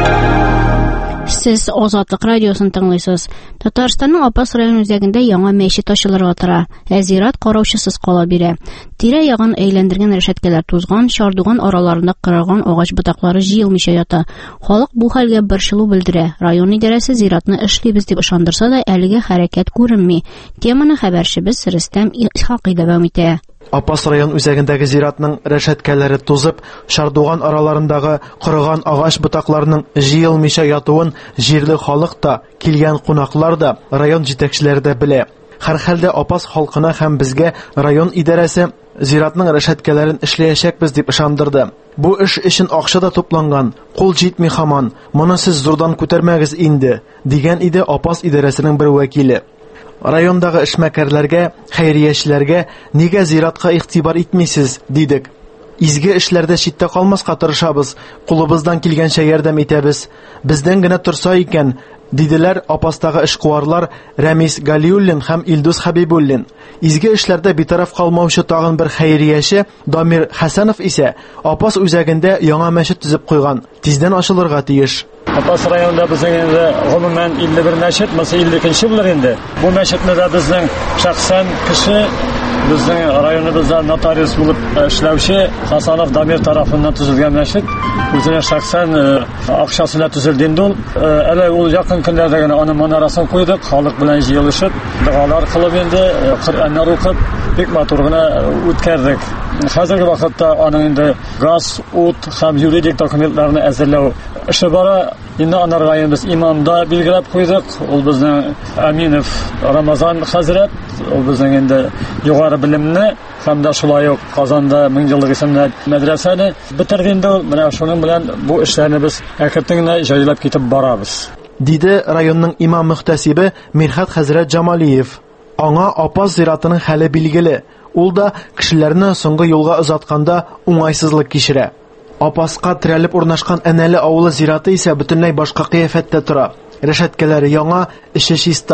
S1: Сез Азатлык радиосын тыңлыйсыз. Татарстанның Апас район үзәгендә яңа мәчет ачылырга тора. Зират караучысыз кала бирә. Тирә-ягын әйләндергән рәшәткәләр тузган, чардуган араларында кырылган агач ботаклары җыелмыйча ята. Халык бу хәлгә борчылу белдерә. Район идарәсе зиратны эшлибез дип ышандырса да, әлегә хәрәкәт күренми. Теманы хәбәрчебез Рөстәм Исхакый дәвам итә.
S16: Апас район үзәгендәге зиратның рәшәткәләре тузып, чардуган араларындагы кырыган агач ботакларының җыелмыйча ятуын җирле халык та, килгән кунаклар да, район җитәкчеләре дә белә. Һәр хәлдә Апас халкына һәм безгә район идарәсе зиратның рәшәткәләрен эшләячәкбез дип ышандырды. Бу эш өчен акча да тупланган, кул җитми һаман. Моны сез зурдан күтәрмәгез инде, дигән иде Апас идарәсенең бер вәкиле. Райондагы эшмәкәрләргә, хәйриячеләргә нигә зиратка игътибар итмисез, дидек. Изге эшләрдә читтә калмаска тырышабыз, кулыбыздан килгәнчә ярдәм итәбез. Бездән генә торса икән, диделәр Апастагы эшкуарлар Рамис Галиуллин һәм Илдус Хабибуллин. Изге эшләрдә битараф калмаучы тагын бер хәйрияче Дамир Хәсәнов исә Апас үзәгендә яңа мәчет төзеп куйган. Тиздән ачылырга тиеш.
S17: Апас районында безнең инде гомумән 51 мәчет, мәсәлән 52 булыр инде. Бу мәчетне дә безнең шәхсән кеше безнең районыбызда нотариус булып эшләүче Хасанов Дамир тарафыннан төзелгән мәчет. Үзенә шәхсән акчасына төзелде инде ул. Әле ул якын көндәрдә генә аның манарасын куйдык, халык белән җыелышып, дугалар кылып инде, Коръәннәр укып, бик матур гына үткәрдек. Хәзерге вакытта аның инде газ, ут һәм юридик документларны әзерләү эше бара. Инде анарга без имамда билгеләп куйдык. Ул безнең Аминов Рамазан хәзрәт, ул безнең инде югары белемне һәм дә шулай ук Казанда 1000 еллык исемле мәдрәсәне бетерде. Менә шуның белән бу эшләрне без әкрен-генә җайлап китеп барабыз.
S16: Диде районның имам мөхтәсибе Мирхат хәзрәт Җамалиев. Аңа Апас зиратының хәле билгеле. Ул да кешеләрне соңгы юлга озатканда уңайсызлык кичерә. Апаска терәлеп урнашкан Әнәле авылы зираты исә бөтенләй башка кыяфәттә тора. Рәшәткәләре яңа, эше чиста.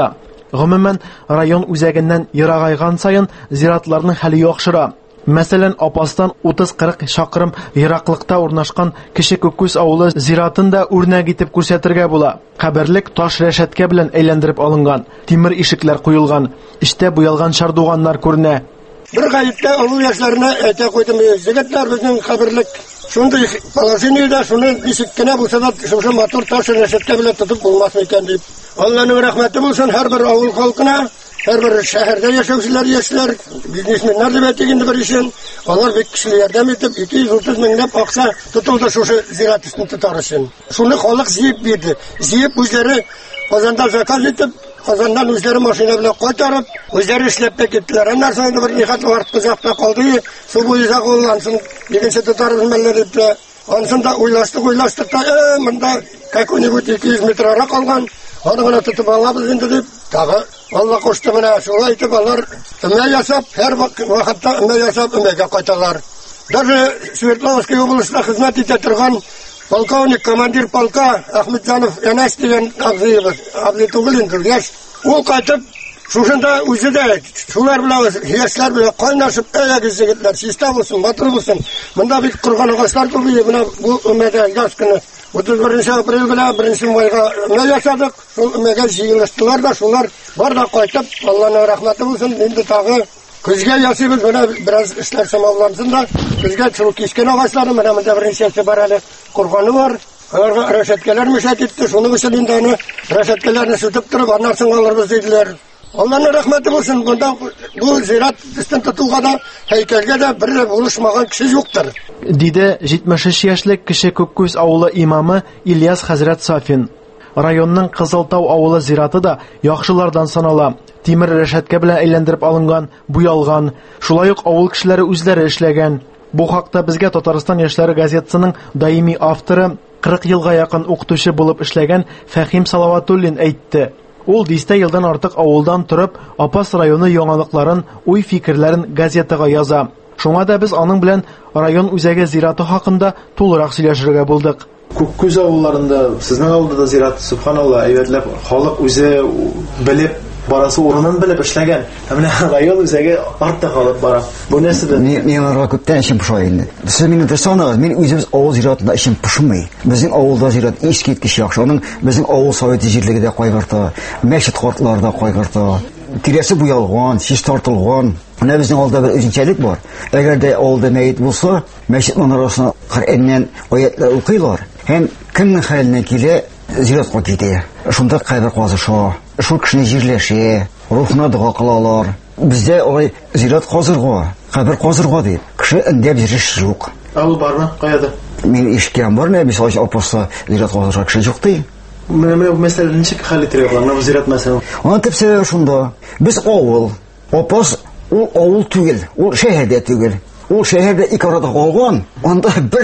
S16: Гомумән, район үзәгеннән ерагайган сайын зиратларның хәле яхшыра. Мәсәлән, Апастан 30-40 шакрым ераклыкта урнашкан Кече Күккүз авылы зиратын да үрнәк итеп күрсәтергә була. Каберлек таш рәшәткә белән әйләндереп алынган, тимер ишекләр куелган, эчтә буялган шардуганнар күренә.
S18: Бер гаептә авыл яшьләренә әйтә куйдым, җегетләр безнең каберлек шундый положениедә, шуны ничек кенә булса да шушы матур таш рәшәткә белән тотып булмас икән дип. Алланың рәхмәте булсын һәрбер авыл халкына. Һәрбер шәһәрдә яшәүчеләр, бизнесменнар дип әйтгәндә бер ишен, алар бик көчле ярдәм итеп 230 меңләп акча тотылды шушы зират өстен тотар өчен. Шуны халык җыеп бирде. Җыеп үзләре Казанда заказ итеп, Казандан үзләре машина белән кайтарып, үзләре эшләп киттеләр. Аннан соң бер нихәт артка закта калды. Су буена куллансын, дигәнчә тотарыз мәлләр дип. Ансын да уйлаштык та, монда какой-нибудь 200 метрара калган. Аны гына тотып алабыз инде дип, тагы Алла кушты менә шулай итеп алар өмә ясап, һәр вакытта өмә ясап өмәгә кайталар. Даже Свердловский областында хезмәт итә торган полковник, командир полка Ахметжанов Янас дигән абзый түгел инде, яшь. Ул кайтып, шушында үзе дә шулар белән яшьләр белән кайнашып, әйгез җегетләр, чиста булсын, матур булсын. Монда бик курган агачлар күбәйә, менә бу өмәдә яз көне 31 апрель белән 1 майга өмә ясадык. Шул өмәгә җыелыштылар да, шулар бар да кайтып, Алланың рәхмәте булсын, инде тагы көзгә ясыйбыз, менә бераз эшләр самалансын да, көзгә шул кискән агачлары, менә монда беренчесе бар әле, курганы бар. Аларга рәшәткәләр мишәт итте, шуның өчен инде аны рәшәткәләрне сүтеп торып, аннан соң алырбыз диделәр. Алланың рәхмәте булсын, монда бу зират өстен тотылган да, һәйкәлгә дә бер булышмаган кеше юктыр.
S16: Диде 73 яшьлек Кече Күккүз авылы имамы Ильяс хәзрәт Сафин. Районның Кызылтау авылы зираты да яхшылардан санала. Тимер рәшәткә белән әйләндереп алынган, буялган. Шулай ук авыл кешеләре үзләре эшләгән. Бу хакта безгә Татарстан яшьләре газетасының даими авторы, 40 елга якын укытучы булып эшләгән Фәхим Салаватуллин әйтте. Ул 10 елдан артык авылдан торып, Апас районы яңалыкларын, уй-фикерләрен газетага яза. Шуңа да без аның белән район үзәге зираты хакында тулырак сөйләшергә булдык.
S19: Күккүз авылларында, сезнең авылда да зират, субханалла, әйбәтләп, халык үзе белеп, барасы урынын белеп эшләгән. Менә район үзәге артта калып бара. Бу нәрсәдә?
S20: Мин аларга күптән эшем пошай инде. Сез мине дөресәнәгез, мин үзебез авыл зиратында эшем пошмый. Безнең авылда зират искиткеч яхшы. Аның безнең авыл совет җирлеге дә кайгырта, мәчет картлары да кайгырта. Тирәсе буялган, чис тартылган. Менә безнең авылда бер үзенчәлек бар. Әгәр дә авылда мәйет булса, мәчет манарасына Коръәннән аятлар укыйлар. Һәм кемнең хәленә килә, зиратка китә. Шунда кабер казыша, шул кешене җирләшә, рухына дуа кылалар. Бездә алай зират казырга, кабер казырга дип, кеше индәп җиреш юк.
S19: Ул бармы? Каяда?
S20: Мин ишкән бар, нәби салlallahu апоста зират казырга кеше юк ди.
S19: Менә бу мәсьәләне ничек хәл итәргә була? Менә бу зират мәсьәләсе.
S20: Аны тәфсир шунда. Без авыл, апос ул авыл түгел, ул шәһәрдә түгел. Ул шәһәрдә икарада калган, анда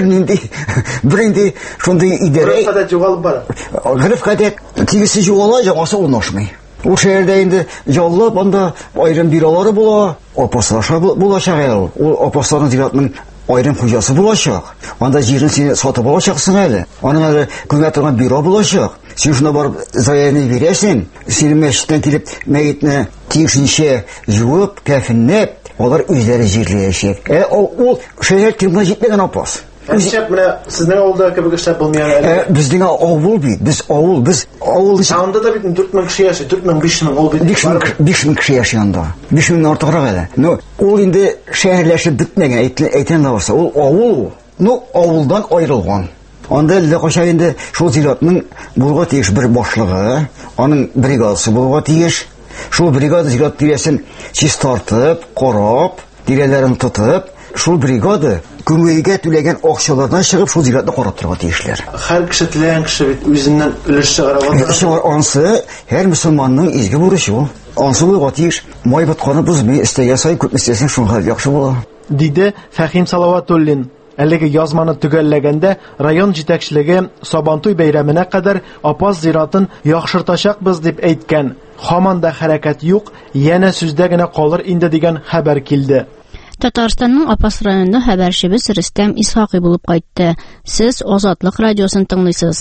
S20: бернинди шундый идарә.
S19: Графкада югалып бара.
S20: Графкада тигесе югала, яңасы урнашмый. Ул шәһәрдә инде яллап, анда айрым биралары була, апослаша булачак әле. Ул апосларның зиратның айрым хуҗасы булачак. Анда җирен син сатып алачаксың әле. Аның әле күңә торган бюро булачак. Син шуна барып заявление бирәсең, син мәчеттән килеп мәетне тиешенчә җуып, кәфенләп, алар үзләре җирләячәк. Ул шәһәр тирмә җитмәгән апас.
S19: Шәп менә сезнең авылда кебек эшләп булмаган әле.
S20: Безнең авыл бит, без авыл.
S19: Анда да бит 4000 кеше яши, 4000-5000 ул бит.
S20: 5000 кеше яши анда. 5000 артыграк әле. Ну, ул инде шәһәрләшеп бетмәгән, әйтән дә булса, ул авыл. Ну, авылдан аерылган. Анда әллә кача инде шул зиратның булырга тиеш бер башлыгы, аның бригадасы булырга тиеш. Шул бригада зират тирәсен чис тартып, карап, тирәләрен тотып, шул бригада күмәйгә түләгән акчалардан чыгып шул зиратны карап торырга тиешләр.
S19: Һәр кеше теләгән кеше бит үзеннән өлеш чыгара.
S20: Шулар ансы һәр мөселманның изге бурычы ул. Ансы булырга тиеш. Май батканы бузмый, истәгән сай күп истәсәң шуңа яхшы була.
S16: Диде Фәхим Салаватуллин. Әлеге язманы төгәлләгәндә район җитәкчелеге Сабантуй бәйрәменә кадәр Апас зиратын яхшыртачакбыз дип әйткән. Һаман да хәрәкәт юк, янә сүздә генә калыр инде дигән хәбәр килде.
S1: Татарстанның Апас районында хәбәрчебез Рөстәм Исхакый булып кайтты. Сез Азатлык радиосын тыңлыйсыз.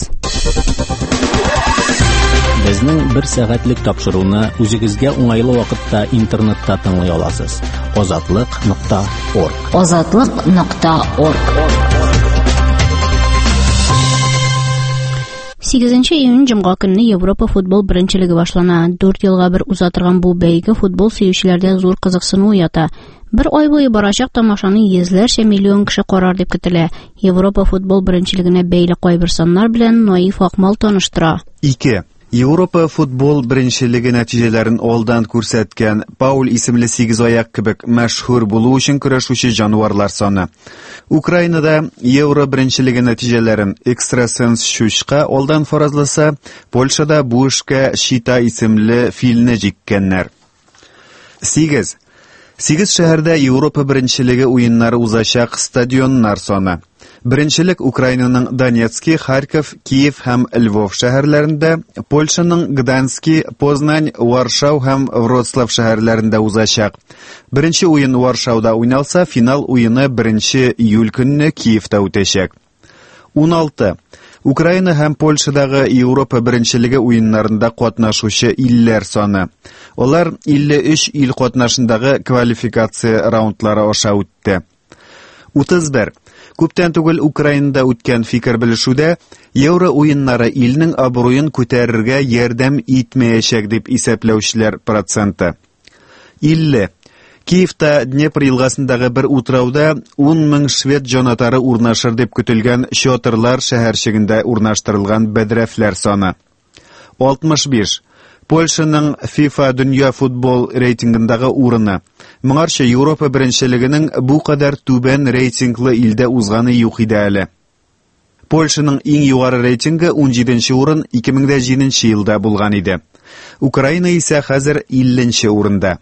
S5: Безнең 1 сәгатьлек тапшыруны үзегезгә уңайлы вакытта интернетта тыңлый аласыз. Azatlyk.org.
S1: Azatlyk.org. 8 июнь җомга көнне Европа футбол беренчелеге башлана. 4 елга бер узатырган бу бәйге футбол сөючеләрдә зур кызыксыну уята. Бер ай буе барачак тамашаны йөзләрчә миллион кеше карар дип көтелә. Европа футбол беренчелегенә бәйле кайбер саннар белән Наиф Акмал таныштыра.
S21: 2. Европа футбол беренчелеге нәтиҗәләрен алдан күрсәткән Пауль исемле 8 аяк кебек мәшһүр булу өчен көрәшүче җанварлар саны. Украинада Евро беренчелеге нәтиҗәләрен Экстрасенс Щучка алдан фаразласа, Польшада бу эшкә Шита исемле филне җиккәннәр. 8 шәһәрдә Европа беренчелеге уеннары узачак стадионнар саны. Беренчелек Украинаның Донецкий, Харьков, Киев һәм Львов шәһәрләрендә, Польшаның Гданьски, Познань, Варшау һәм Вроцлав шәһәрләрендә узачак. Беренче уен Варшауда уйналса, финал уены 1 июль көнне Киевта үтәчәк. 16. Украина һәм Польшадагы Европа беренчелеге уеннарында катнашучы илләр саны. Алар 53 ил катнашындагы квалификация раундлары аша үтте. 31. Күптән түгел Украинада үткән фикер белешүдә Евро уеннары илнең абруен күтәрергә ярдәм итмәячәк дип исәпләүчеләр проценты. 50. Киевта Днепр елгасындагы бер утрауда 10 мең швед җанатары урнашыр дип көтелгән Шотырлар шәһәрчегендә урнаштырылган бәдрәфләр саны. 65. Польшаның FIFA дөнья футбол рейтингындагы урыны. Моңарча Европа беренчелегенең бу кадәр түбән рейтинглы илдә узганы юк иде әле. Польшаның иң югары рейтингы 17нче урын 2007 елда булган иде. Украина исә хәзер 50нче урында.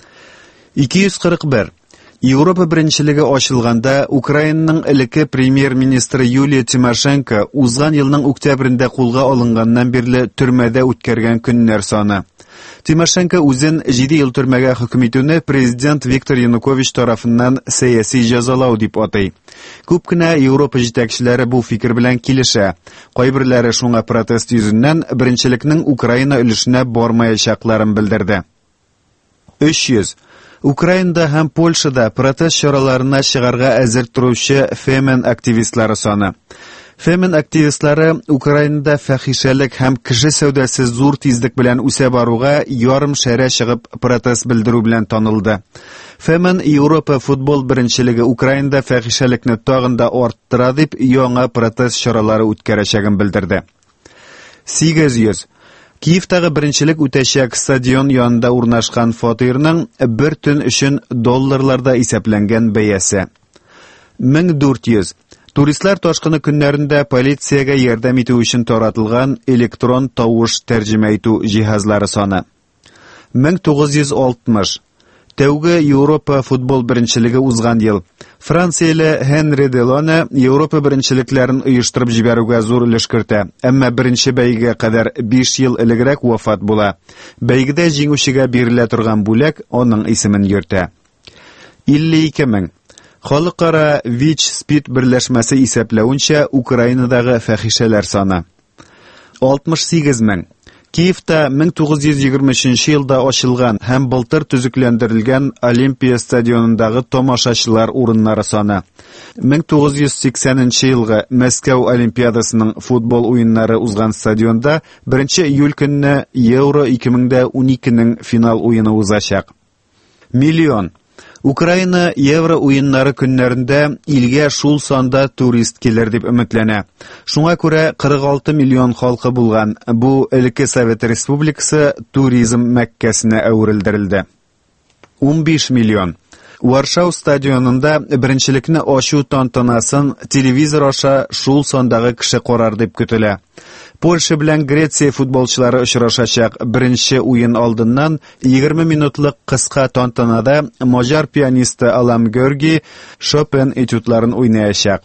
S21: 241. Европа беренчелеге ачылганда Украинаның элекке премьер-министры Юлия Тимошенко узган елның октябрендә кулга алынганнан бирле төрмәдә үткәргән көннәр саны. Тимошенко үзен 7 ел төрмәгә хөкем итүне президент Виктор Янукович тарафыннан сәяси җәзалау дип атай. Күп кенә Европа җитәкчеләре бу фикер белән килешә. Кайберләре шуңа протест йөзеннән беренчелекнең Украина өлешенә бармаячакларын белдерде. 300. Украинада һәм Польшада протест чараларына чыгарга әзер торучы фемен активистлары саны. Фемен активистлары Украинада фәхишәлек һәм кеше сәүдәсе зур тизлек белән үсә баруга ярым шәрә чыгып протест белдерү белән танылды. Фемен Европа футбол беренчелеге Украинада фәхишәлекне тагын да арттыра дип яңа протест чаралары үткәрәчәген белдерде. 800. Киевтагы беренчелек үтәчәк стадион янында урнашкан фатирның бер төн өчен долларларда исәпләнгән бәясе. 1400. Туристлар ташкыны көннәрендә полициягә ярдәм итү өчен таратылган электрон тавыш тәрҗемә итү җиһазлары саны. 1960. Тәүге Европа футбол беренчелеге узган ел. Францияле Хенри Делоне Европа беренчелекләрен оештырып җибәрүгә зур өлеш кертә, әмма беренче бәйгегә кадәр 5 ел элегрәк вафат була. Бәйгедә җиңүчегә бирелә торган бүләк аның исемен йөртә. 52 мең. Халыкара ВИЧ-СПИД берләшмәсе исәпләүенчә Украинадагы фәхишәләр саны. 68 мең. Киевта 1923 елда ачылган һәм былтыр төзекләндерелгән Олимпия стадионындагы тамашачылар урыннары саны. 1980 елгы Мәскәү Олимпиадасының футбол уеннары узган стадионда 1 июль көнне Евро 2012-нең финал уены узачак. Миллион. Украина Евро уеннары көннәрендә илгә шул санда турист килер дип өметләнә. Шуңа күрә 46 миллион халкы булган бу элекке Совет Республикасы туризм Мәккәсенә әверелдерелде. 15 миллион. Варшау стадионында беренчелекне ачу тантанасын телевизор аша шул сандагы кеше карар дип көтелә. Польша белән Греция футболчылары очрашачак. Беренче уен алдыннан 20 минутлык кыска тантанада маҗар пианисты Алам Георгий Шопен этюдларын уйнаячак.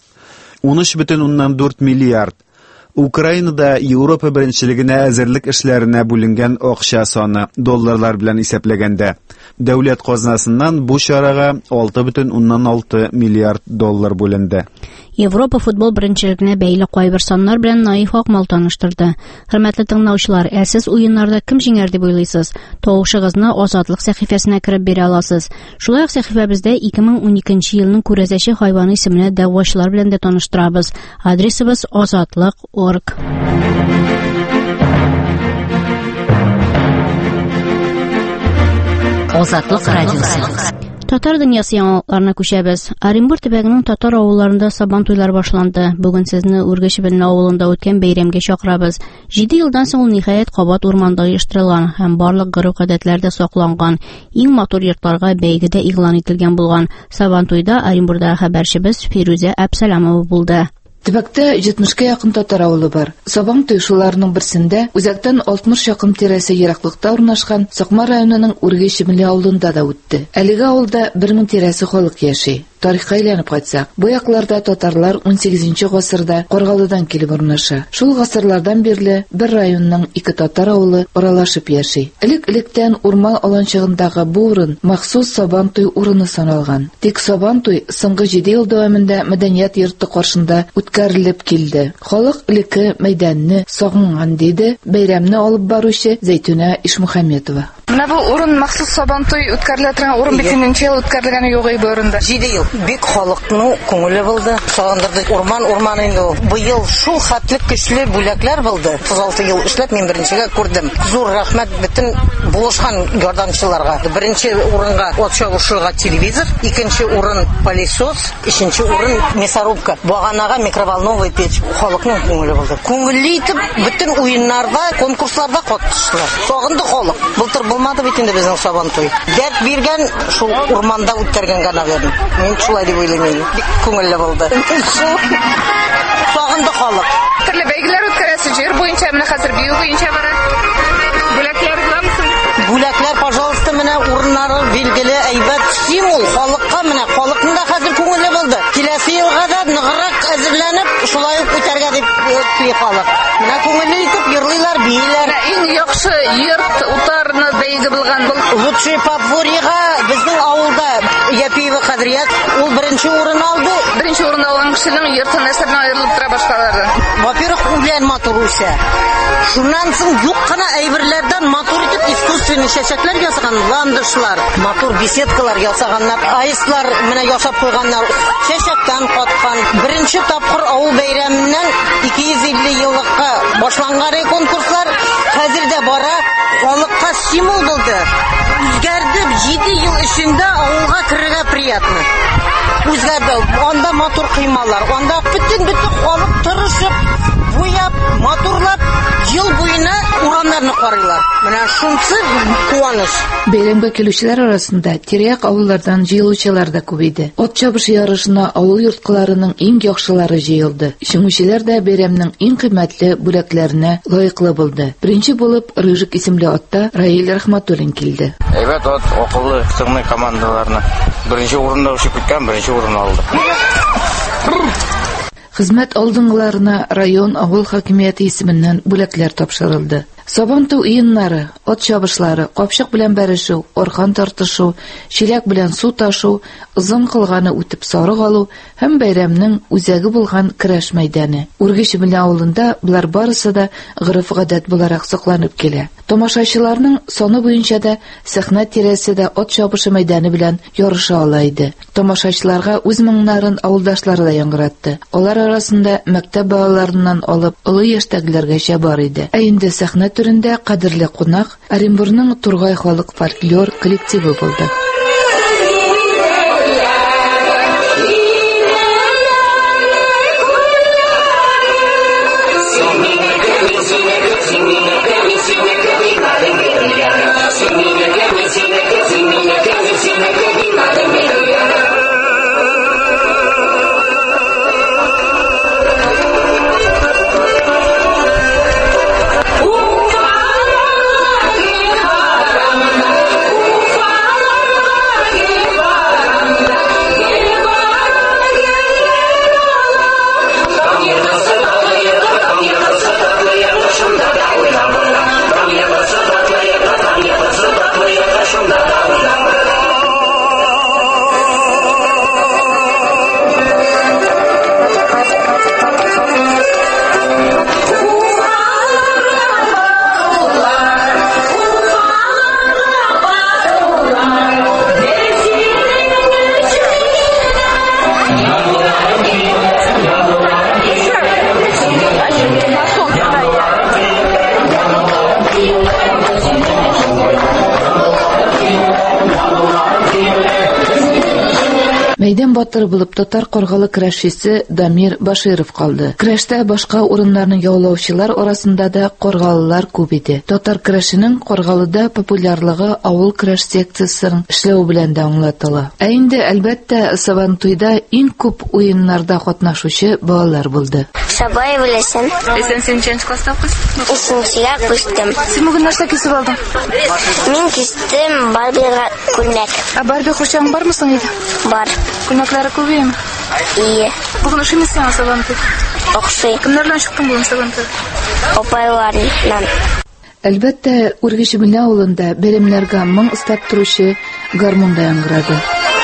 S21: 13,4 миллиард. Украинада Европа беренчелегенә әзерлек эшләренә бүленгән акча саны долларлар белән исәпләгәндә Дәүләт казнасыннан бу чарага 6,6 миллиард доллар бүленде.
S1: Европа футбол беренчелегенә бәйле кайбер саннар белән Наиф Акмал таныштырды. Хөрмәтле тыңлаучылар, сез уеннарда кем җиңәр дип уйлыйсыз? Тавышыгызны Азатлык сәхифәсенә кереп бирә аласыз. Шулай ук сәхифәбездә 2012 елның күрәзәче хайваны исеменә дәгъвачылар белән дә таныштырабыз. Адресыбыз azatlык.org. Азатлык радиосы. Татар дөньясы яңалыкларына күчәбез. Оренбур төбәгенең татар авылларында сабан туйлар башланды. Бүген сезне Үргәчебелне авылында үткән бәйрәмгә чакырабыз. 7 елдан соң ул ниһаять Кабат урманда оештырылган һәм барлык гореф-гадәтләр дә сакланган. Иң матур йортларга бәйгедә игълан ителгән булган. Сабан туйда Оренбурда хәбәрчебез Фирүзә Әбсәләмова булды.
S3: Төбәктә 70-кә якын татар авылы бар. Сабан туй шуларның берсендә үзәктән 60 якын тирәсе ераклыкта урнашкан Сакма районының Үргәчебеле авылында да үтте. Әлеге авылда 1000 тирәсе халык яши. Тарихка әйләнеп кайтсак, бу якларда татарлар 18 гасырда Каргалыдан килеп урнаша. Шул гасырлардан бирле бер районның 2 татар авылы аралашып яши. Элек-электән урман аланчыгындагы бу урын махсус сабан туй урыны саналган. Тик сабан туй соңгы 7 ел дәвамында мәдәният йорты каршында үткәрелеп килде. Халык элекке мәйданны сагынган диде бәйрәмне алып баручы Зәйтүнә Ишмөхәмметова.
S22: Менә бу урын махсус сабан туй үткәрелә торган урын битенче ел үткәрелгәне юк бу урында.
S23: 7 ел. Бик халыкның күңеле булды. Сагындырды. Урман инде ул. Бу ел шул хәтлек көчле бүләкләр булды. 36 ел эшләп мин беренчегә күрдем. Зур рәхмәт бөтен булышкан ярдәмчыларга. Беренче урынга от чабышырга телевизор, икенче урын пылесос, өченче урын мясорубка. Баганага микроволновая печь. Халыкның күңеле булды. Күңелле итеп бөтен уеннарда, конкурсларда катнаштылар. Сагынды халык. Былтыр булмады бит инде безнең сабан туй. Дәрт биргән шул урманда үткәргән гына вердем. Шулай дип уйлыйм. Бик күңелле булды. Сагынды халык.
S22: Төрле бәйгеләр үткәрәсе җир буенча менә хәзер бию буенча бара. Бүләкләр буламы? Бүләкләр,
S23: пожалуйста, менә урыннары билгеле, әйбәт стимул халыкка, менә халыкның да хәзер күңеле булды. Киләсе елга да ныграк әзерләнеп, шулай ук үтәргә дип теләй халык. Менә күңелле итеп йырлыйлар, бийләр.
S22: Иң яхшы йорт утарны бәйге булган бул.
S23: Лучший подворьега безнең авылда Япиева Хадрият ул беренче урын алды.
S22: Беренче урын алган кешенең йорты нәрсәдән аерылып тора башкалардан?
S23: Во-первых, ул белән матур үсә. Шуннан соң юк кына әйберләрдән матур итеп искусственный чәчәкләр ясаган, ландышлар, матур беседкалар ясаганнар, айслар менә ясап куйганнар, чәчәктән каткан. Беренче тапкыр авыл бәйрәменнән 250 еллыкка башланган конкурслар хәзер дә бара, халыкка стимул булды. Үзгәрде 7 ел эчендә авылга керергә приятно. Үзгәрде. Анда матур кыймалар, анда бөтен халык тырышып, буяп, матурлап, ел буена урамнарны карыйлар. Менә шунысы куаныч.
S3: Бәйрәмгә килүчеләр арасында тирәк авыллардан җыелучылар да күбәйде. Ат чабыш ярышына авыл йорткаларының иң яхшылары җыелды. Җиңүчеләр дә бәйрәмнең иң кыйммәтле бүләкләренә лаеклы булды. Беренче булып Рыжык исемле атта Раил Рахматуллин килде.
S24: Әйбәт ат, акыллы, сыңны командаларына. Беренче урында үсеп киткән, беренче урын алды.
S3: Хезмәт алдынгыларына район авыл хакимияте исеменнән бүләкләр тапшырылды. Сабан туй уеннары, ат чабышлары, капчык белән бәрешү, аркан тартышу, чиләк белән су ташу, озын кылганы үтеп сарык алу һәм бәйрәмнең үзәге булган көрәш мәйданы. Үргәчебеле авылында булар барысы да гореф-гадәт буларак сакланып килә. Тамашачыларның саны буенча да сәхнә тирәсе дә ат чабышы мәйданы белән ярыша ала иде. Тамашачыларга үз моңнарын авылдашлары да яңгыратты. Алар арасында мәктәп балаларыннан алып олы яшьтәгеләргәчә бар иде. Ә инде сәхнә түрендә кадерле кунак Оренбурның Тургай халык фольклор коллективы булды. Мәйдан батыры булып татар каргалы көрәшчесе Дамир Баширов калды. Көрәштә башка урыннарның яулаучылар арасында да каргалылар күп иде. Татар көрәшенең Каргалыда популярлыгы авыл көрәш секциясының эшләү белән дә аңлатыла. Ә инде әлбәттә Сабантуйда иң күп уеннарда катнашучы балалар булды.
S4: Сабай беләсен.
S22: Сен ничәнче класста укыйсың?
S4: Исенчегә күчтем.
S22: Син бүген нәрсә кисеп алдың?
S4: Мин кистем Барбига күлмәк.
S22: Барби хушаң бармы соң иде?
S4: Бар.
S22: Күлмәкләре күпме?
S4: Ие.
S22: Бүген ушымысын Сабантуй.
S4: Охшый.
S22: Кемнәр белән чыктың бүген Сабантуй?
S4: Апайлардан.
S3: Әлбәттә, Үргешмилә авылында бәйрәмнәргә моң истәп торучы гармунда яңгырады.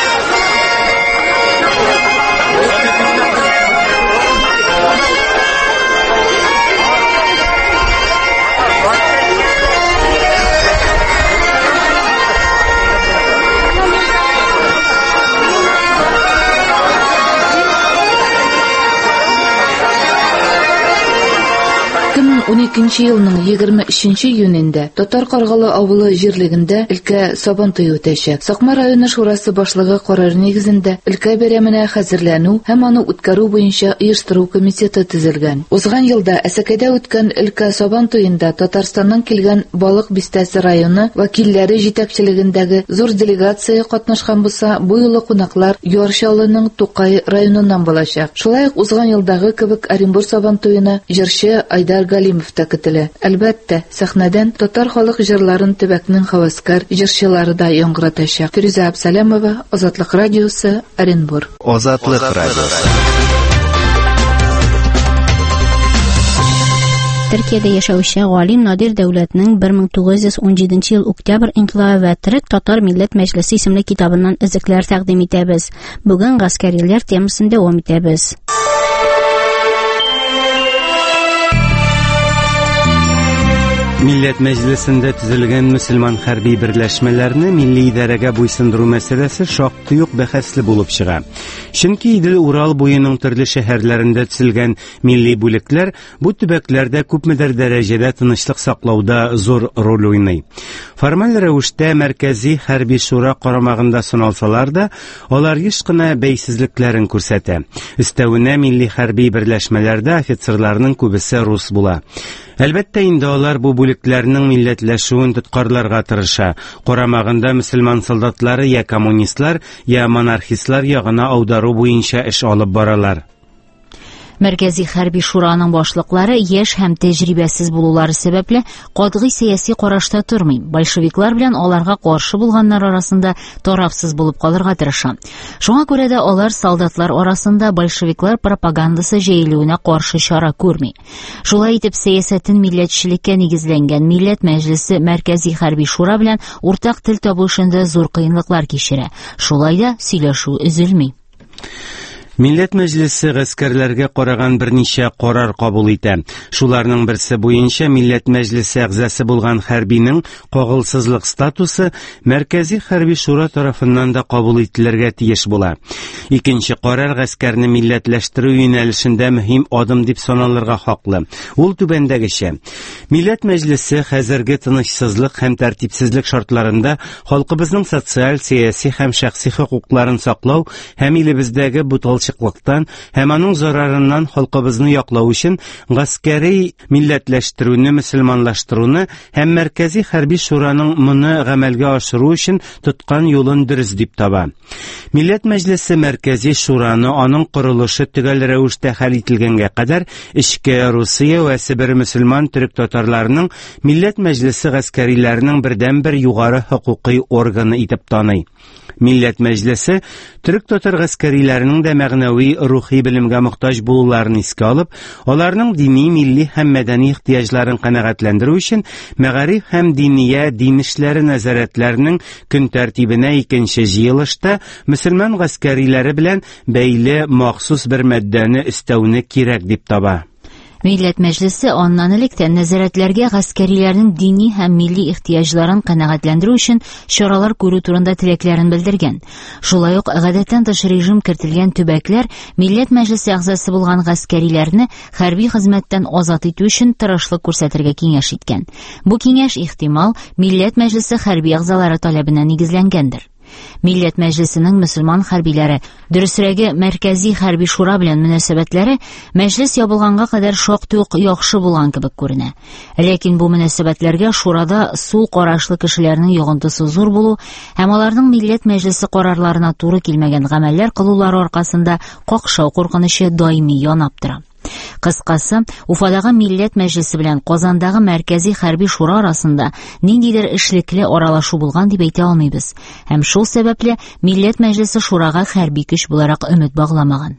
S3: Елның 23 июнендә Татар Каргалы авылы җирлегендә өлкә Сабантуй үтәчәк. Сакмар районы шурасы башлыгы карары нигезендә өлкә бәйрәменә хәзерләнү һәм аны үткәрү буенча оештыру комитеты төзелгән. Узган елда Әсәкәдә үткән өлкә Сабантуенда Татарстаннан килгән Балык Бистәсе районы вәкилләре җитәкчелегендәге зур делегация катнашкан булса, бу юлы кунаклар Яршалының Тукай районыннан булачак. Шулай ук узган елдагы кебек Оренбур Сабантуена җырчы Айдар Галимов та көтелә. Әлбәттә, сәхнәдән татар халык җырларын төбәкнең хаваскар җырчылары да яңгыратачак. Фирүзә Абсалямова, Азатлык радиосы, Оренбур.
S21: Азатлык радиосы.
S1: Төркиядә яшәүче галим Надир Дәүләтнең 1917 ел октябрь инкыйлабы ва Төрек татар милләт мәҗлесе исемле китабыннан өзекләр тәкъдим итәбез. Бүген гаскәриләр темасын дәвам итәбез.
S2: Милләт мәҗлесендә төзелгән мөселман хәрби берләшмәләрне милли идарәгә буйсындыру мәсьәләсе шактый ук бәхәсле булып чыга. Чөнки Идел Урал буеның төрле шәһәрләрендә төзелгән милли бүлекләр бу төбәкләрдә күпмедер дәрәҗәдә тынычлык саклауда зур роль уйный. Формаль рәвештә мәркәзи хәрби шура карамагында сыналсалар да, алар еш кына бәйсезлекләрен күрсәтә. Өстәвенә милли хәрби берләшмәләрдә офицерларның күбесе рус була. Әлбәттә инде алар бу бүлекләрнең милләтләшүен тоткарларга тырыша. Карамагында мөселман солдатлары я коммунистлар, я монархистлар ягына аудару буенча эш алып баралар.
S6: Мәркәзи хәрби шураның башлыклары яшь һәм тәҗрибәсез булулары сәбәпле катгый сәяси карашта тормый. Большевиклар белән аларга каршы булганнар арасында тарафсыз булып калырга тырыша. Шуңа күрә дә алар солдатлар арасында большевиклар пропагандасы җәелүенә каршы чара күрми. Шулай итеп, сәясәтен милләтчелеккә нигезләнгән милләт мәҗлесе мәркәзи хәрби шура белән уртак тел табышында зур кыенлыклар кичерә. Шулай да сөйләшү өзелми.
S2: Милләт мәҗлесе гаскәрләргә караган берничә карар кабул итә. Шуларның берсе буенча Милләт мәҗлесе әгъзасы булган хәрбинең кагылсызлык статусы мәркәзи хәрби шура тарафыннан да кабул ителергә тиеш була. Икенче карар гаскәрне милләтләштерү юнәлешендә мөһим адым дип саналырга хаклы. Ул түбәндәгечә: Милләт мәҗлесе хәзерге тынычсызлык һәм тәртипсезлек шартларында халкыбызның социаль, сәяси һәм шәхси хокукларын саклау һәм илебездәге буталчыклыктан һәм аның зарарыннан халкыбызны яклау өчен гаскәри милләтләштерүне, мөселманлаштыруны һәм мәркәзи хәрби шураның моны гамәлгә ашыру өчен тоткан юлын дөрес дип таба. Милләт мәҗлесе мәркәзи шураны аның корылышы төгәл рәвештә хәл ителгәнгә кадәр эчке Русия ва Себер мөселман төрек татарларының Милләт мәҗлесе гаскәриләренең бердән-бер югары хокукый органы итеп таный. Милләт мәҗлесе төрек татар гаскәриләренең дә мәгънәви, рухи белемгә мохтаҗ булуларын искә алып, аларның дини, милли һәм мәдәни ихтыяҗларын канәгатьләндерү өчен мәгариф һәм диния, дин эшләре нәзарәтләренең көн тәртибенә икенче җыелышта мөселман гаскәриләре белән бәйле махсус бер маддәне өстәүне кирәк дип таба.
S6: Милләт мәҗлесе аннан электән нәзарәтләргә гаскәриләрнең дини һәм милли ихтыяҗларын канәгатьләндерү өчен чаралар күрү турында теләкләрен белдергән. Шулай ук гадәттән тыш режим кертелгән төбәкләр Милләт мәҗлесе әгъзасы булган гаскәриләрне хәрби хезмәттән азат итү өчен тырышлык күрсәтергә киңәш иткән. Бу киңәш ихтимал Милләт мәҗлесе хәрби әгъзалары таләбенә нигезләнгәндер. Millәт Мәҗлесенең мөселман хәрбиләре, дөресрәге Мәркәзи хәрби шура белән мөнәсәбәтләре мәҗлес ябылганга кадәр шактый ук яхшы булган кебек күренә. Ләкин бу мөнәсәбәтләргә шурада сул карашлы кешеләрнең йогынтысы зур булу һәм аларның Millәт Мәҗлесе карарларына туры килмәгән гамәлләр кылулары аркасында какшау куркынычы даими янап тора. Кыскасы, Уфадагы Millәт Мәҗлесе белән Казандагы Мәркәзи хәрби шура арасында ниндидер эшлекле аралашу булган дип әйтә алмыйбыз. Һәм шул сәбәпле Millәт Мәҗлесе шурага хәрби көч буларак өмет багламаган.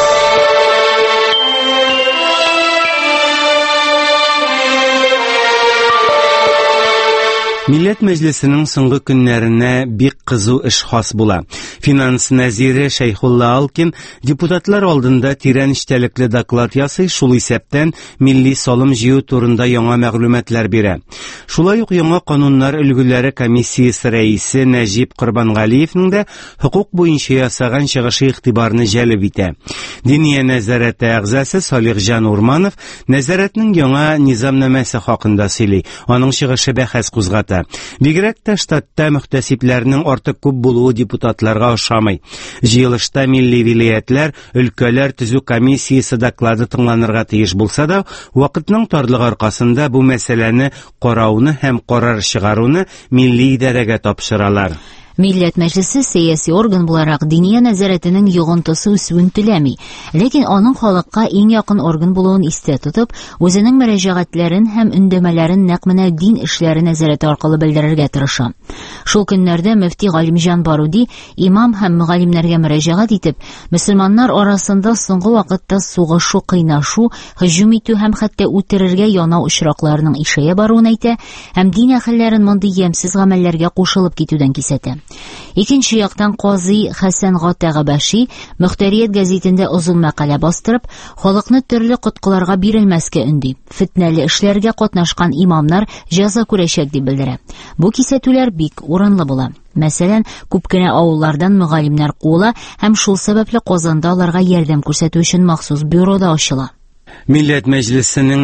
S2: Millәт Мәҗлесенең соңгы көннәренә бик кызу эш хас була. Финанс нәзире Шәйхулла Алкин депутатлар алдында тирән эчтәлекле доклад ясый, шул исәптән милли салым җыю турында яңа мәгълүматлар бирә. Шулай ук яңа кануннар өлгеләре комиссиясе рәисе Нәҗип Корбангалиевның да хукук буенча ясаган чыгышы игътибарны җәлеп итә. Диния нәзарәте әгъзасы Салихҗан Урманов нәзарәтнең яңа низамнамасы хакында сөйли. Аның чыгышы бәхәс кузгата. Бигрәк тә штатта мөхтәсибләрнең артык күп булуы депутатларга ошамый. Җыелышта милли вилаятләр, өлкәләр төзү комиссиясе доклады тыңланырга тиеш булса да, вакытның тарлыгы аркасында бу мәсьәләне карауны һәм карар чыгаруны милли идарәгә тапшыралар.
S6: Millәт Мәҗлесе сәяси орган буларак диния нәзарәтенең йогынтысы үсүен теләми, ләкин аның халыкка иң якын орган булуын истә тотып, үзенең мөрәҗәгатьләрен һәм өндәмәләрен нәкъ менә дин эшләре нәзарәте аркылы белдерергә тырыша. Шул көннәрдә мөфти Галимҗан Баруди имам һәм мөгаллимнәргә мөрәҗәгать итеп, мөселманнар арасында соңгы вакытта сугышу, кыйнашу, һөҗүм итү һәм хәтта үтерергә янау очракларының ишәя баруын әйтә һәм дин әһелләрен мондый ямьсез гамәлләргә кушылып китүдән кисәтә. Икенче яктан Казый Хәсән Гатагабаши Мөхтәрият гәзитендә озын мәкалә бастырып, халыкны төрле коткыларга бирелмәскә өнди. Фитнәле эшләргә катнашкан имамнар җәза күрәчәк дип белдерә. Бу кисәтүләр бик урынлы була. Мәсәлән, күп кенә авыллардан мөгаллимнәр куыла һәм шул сәбәпле Казанда аларга ярдәм күрсәтү өчен махсус бюро да ачыла.
S2: Millәт Мәҗлесенең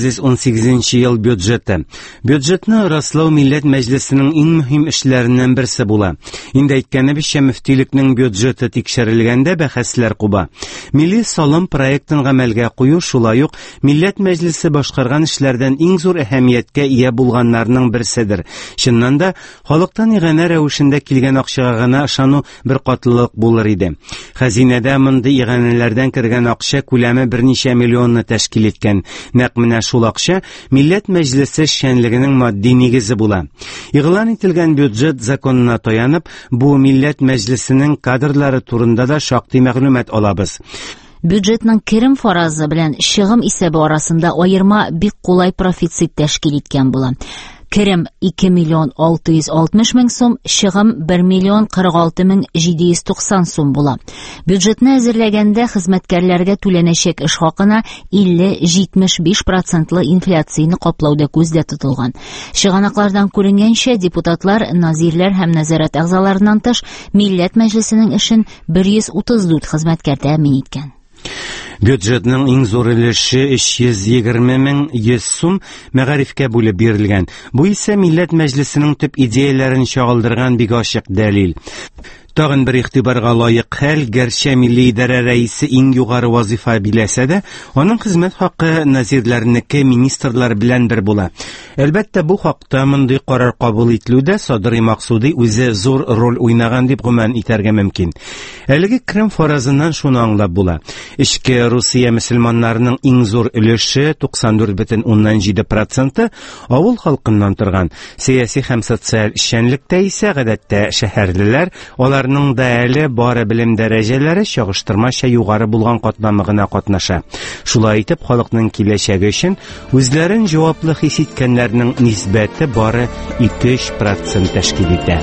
S2: 1918 ел бюджеты. Бюджетны раслау Millәт Мәҗлесенең иң мөһим эшләреннән берсе була. Инде әйткәнебезчә, мөфтилекнең бюджеты тикшерелгәндә бәхәсләр куба. Милли салым проектын гамәлгә кую, шулай ук Millәт Мәҗлесе башкарган эшләрдән иң зур әһәмияткә ия булганнарның берседер. Чыннан да, халыктан игъана рәвешендә килгән акчага гына ышану бер катлылык булыр иде. Хәзинәдә мондый игъанәләрдән кергән акча күләме берничә миллион тәшкил иткән. Нәкъ менә шул акча Millәт Мәҗлесе эшчәнлегенең матди нигезе була. Игълан ителгән бюджет законына таянып, бу Millәт Мәҗлесенең кадрлары турында да шактый мәгълүмат алабыз.
S6: Бюджетның керем фаразы белән чыгым исәбе арасында аерма бик кулай профицит тәшкил иткән була. Керем 2 миллион 660 мең сум, чыгым 1 миллион 46 мең 790 сум була. Бюджетны әзерләгәндә хезмәткәрләргә түләнәчәк эш хакына 50-75% инфляцияны каплауда күздә тотылган. Чыганаклардан күренгәнчә, депутатлар, назирләр һәм нәзарәт әгъзаларыннан тыш Millәт Мәҗлесенең эшен 134 хезмәткәр тәэмин иткән.
S2: Бюджетның иң зур өлеше 320 мең 100 сум мәгарифкә бүлеп бирелгән. Бу исә Millәт Мәҗлесенең төп идеяләрен чагылдырган бик ачык дәлил. Тагын бер игътибарга лаек хәл, гәрчә милли идарә рәисе иң югары вазифа биләсә дә, аның хезмәт хакы назирләрнеке министрлар белән бер була. Әлбәттә, бу хакта мондый карар кабул ителүдә Садри Максуди үзе зур роль уйнаган дип гомән итәргә мөмкин. Әлеге Крым фаразыннан шуны аңлап була. Эчке Русия мөселманнарының иң зур өлеше 94,7% авыл халкыннан торган. Сәяси һәм социаль эшчәнлектә исә гадәттә шәһәрлеләр, аларның да әле бары белем дәрәҗәләре чагыштырмача югары булган катнамы гына катнаша. Шулай итеп, халыкның киләчәге өчен үзләрен җаваплы хис иткәннәрнең нисбәте бары 2-3% тәшкил итә.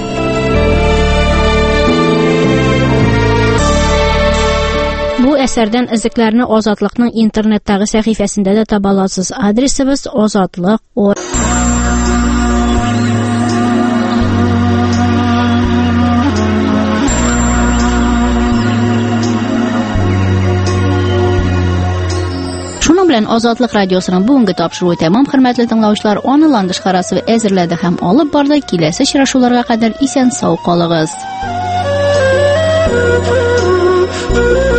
S1: Бу әсәрдән изекләрне Азатлыкның интернеттагы сәхифәсендә дә таба аласыз. Адресыбыз azatlык.org. Шуның белән Азатлык радиосының бүгенге тапшыруы тәмам, хөрмәтле тыңлаучылар. Аны Ландыш Харасова әзерләде һәм алып барды. Киләсе очрашуларга кадәр исән сау калыгыз.
S7: Thank you.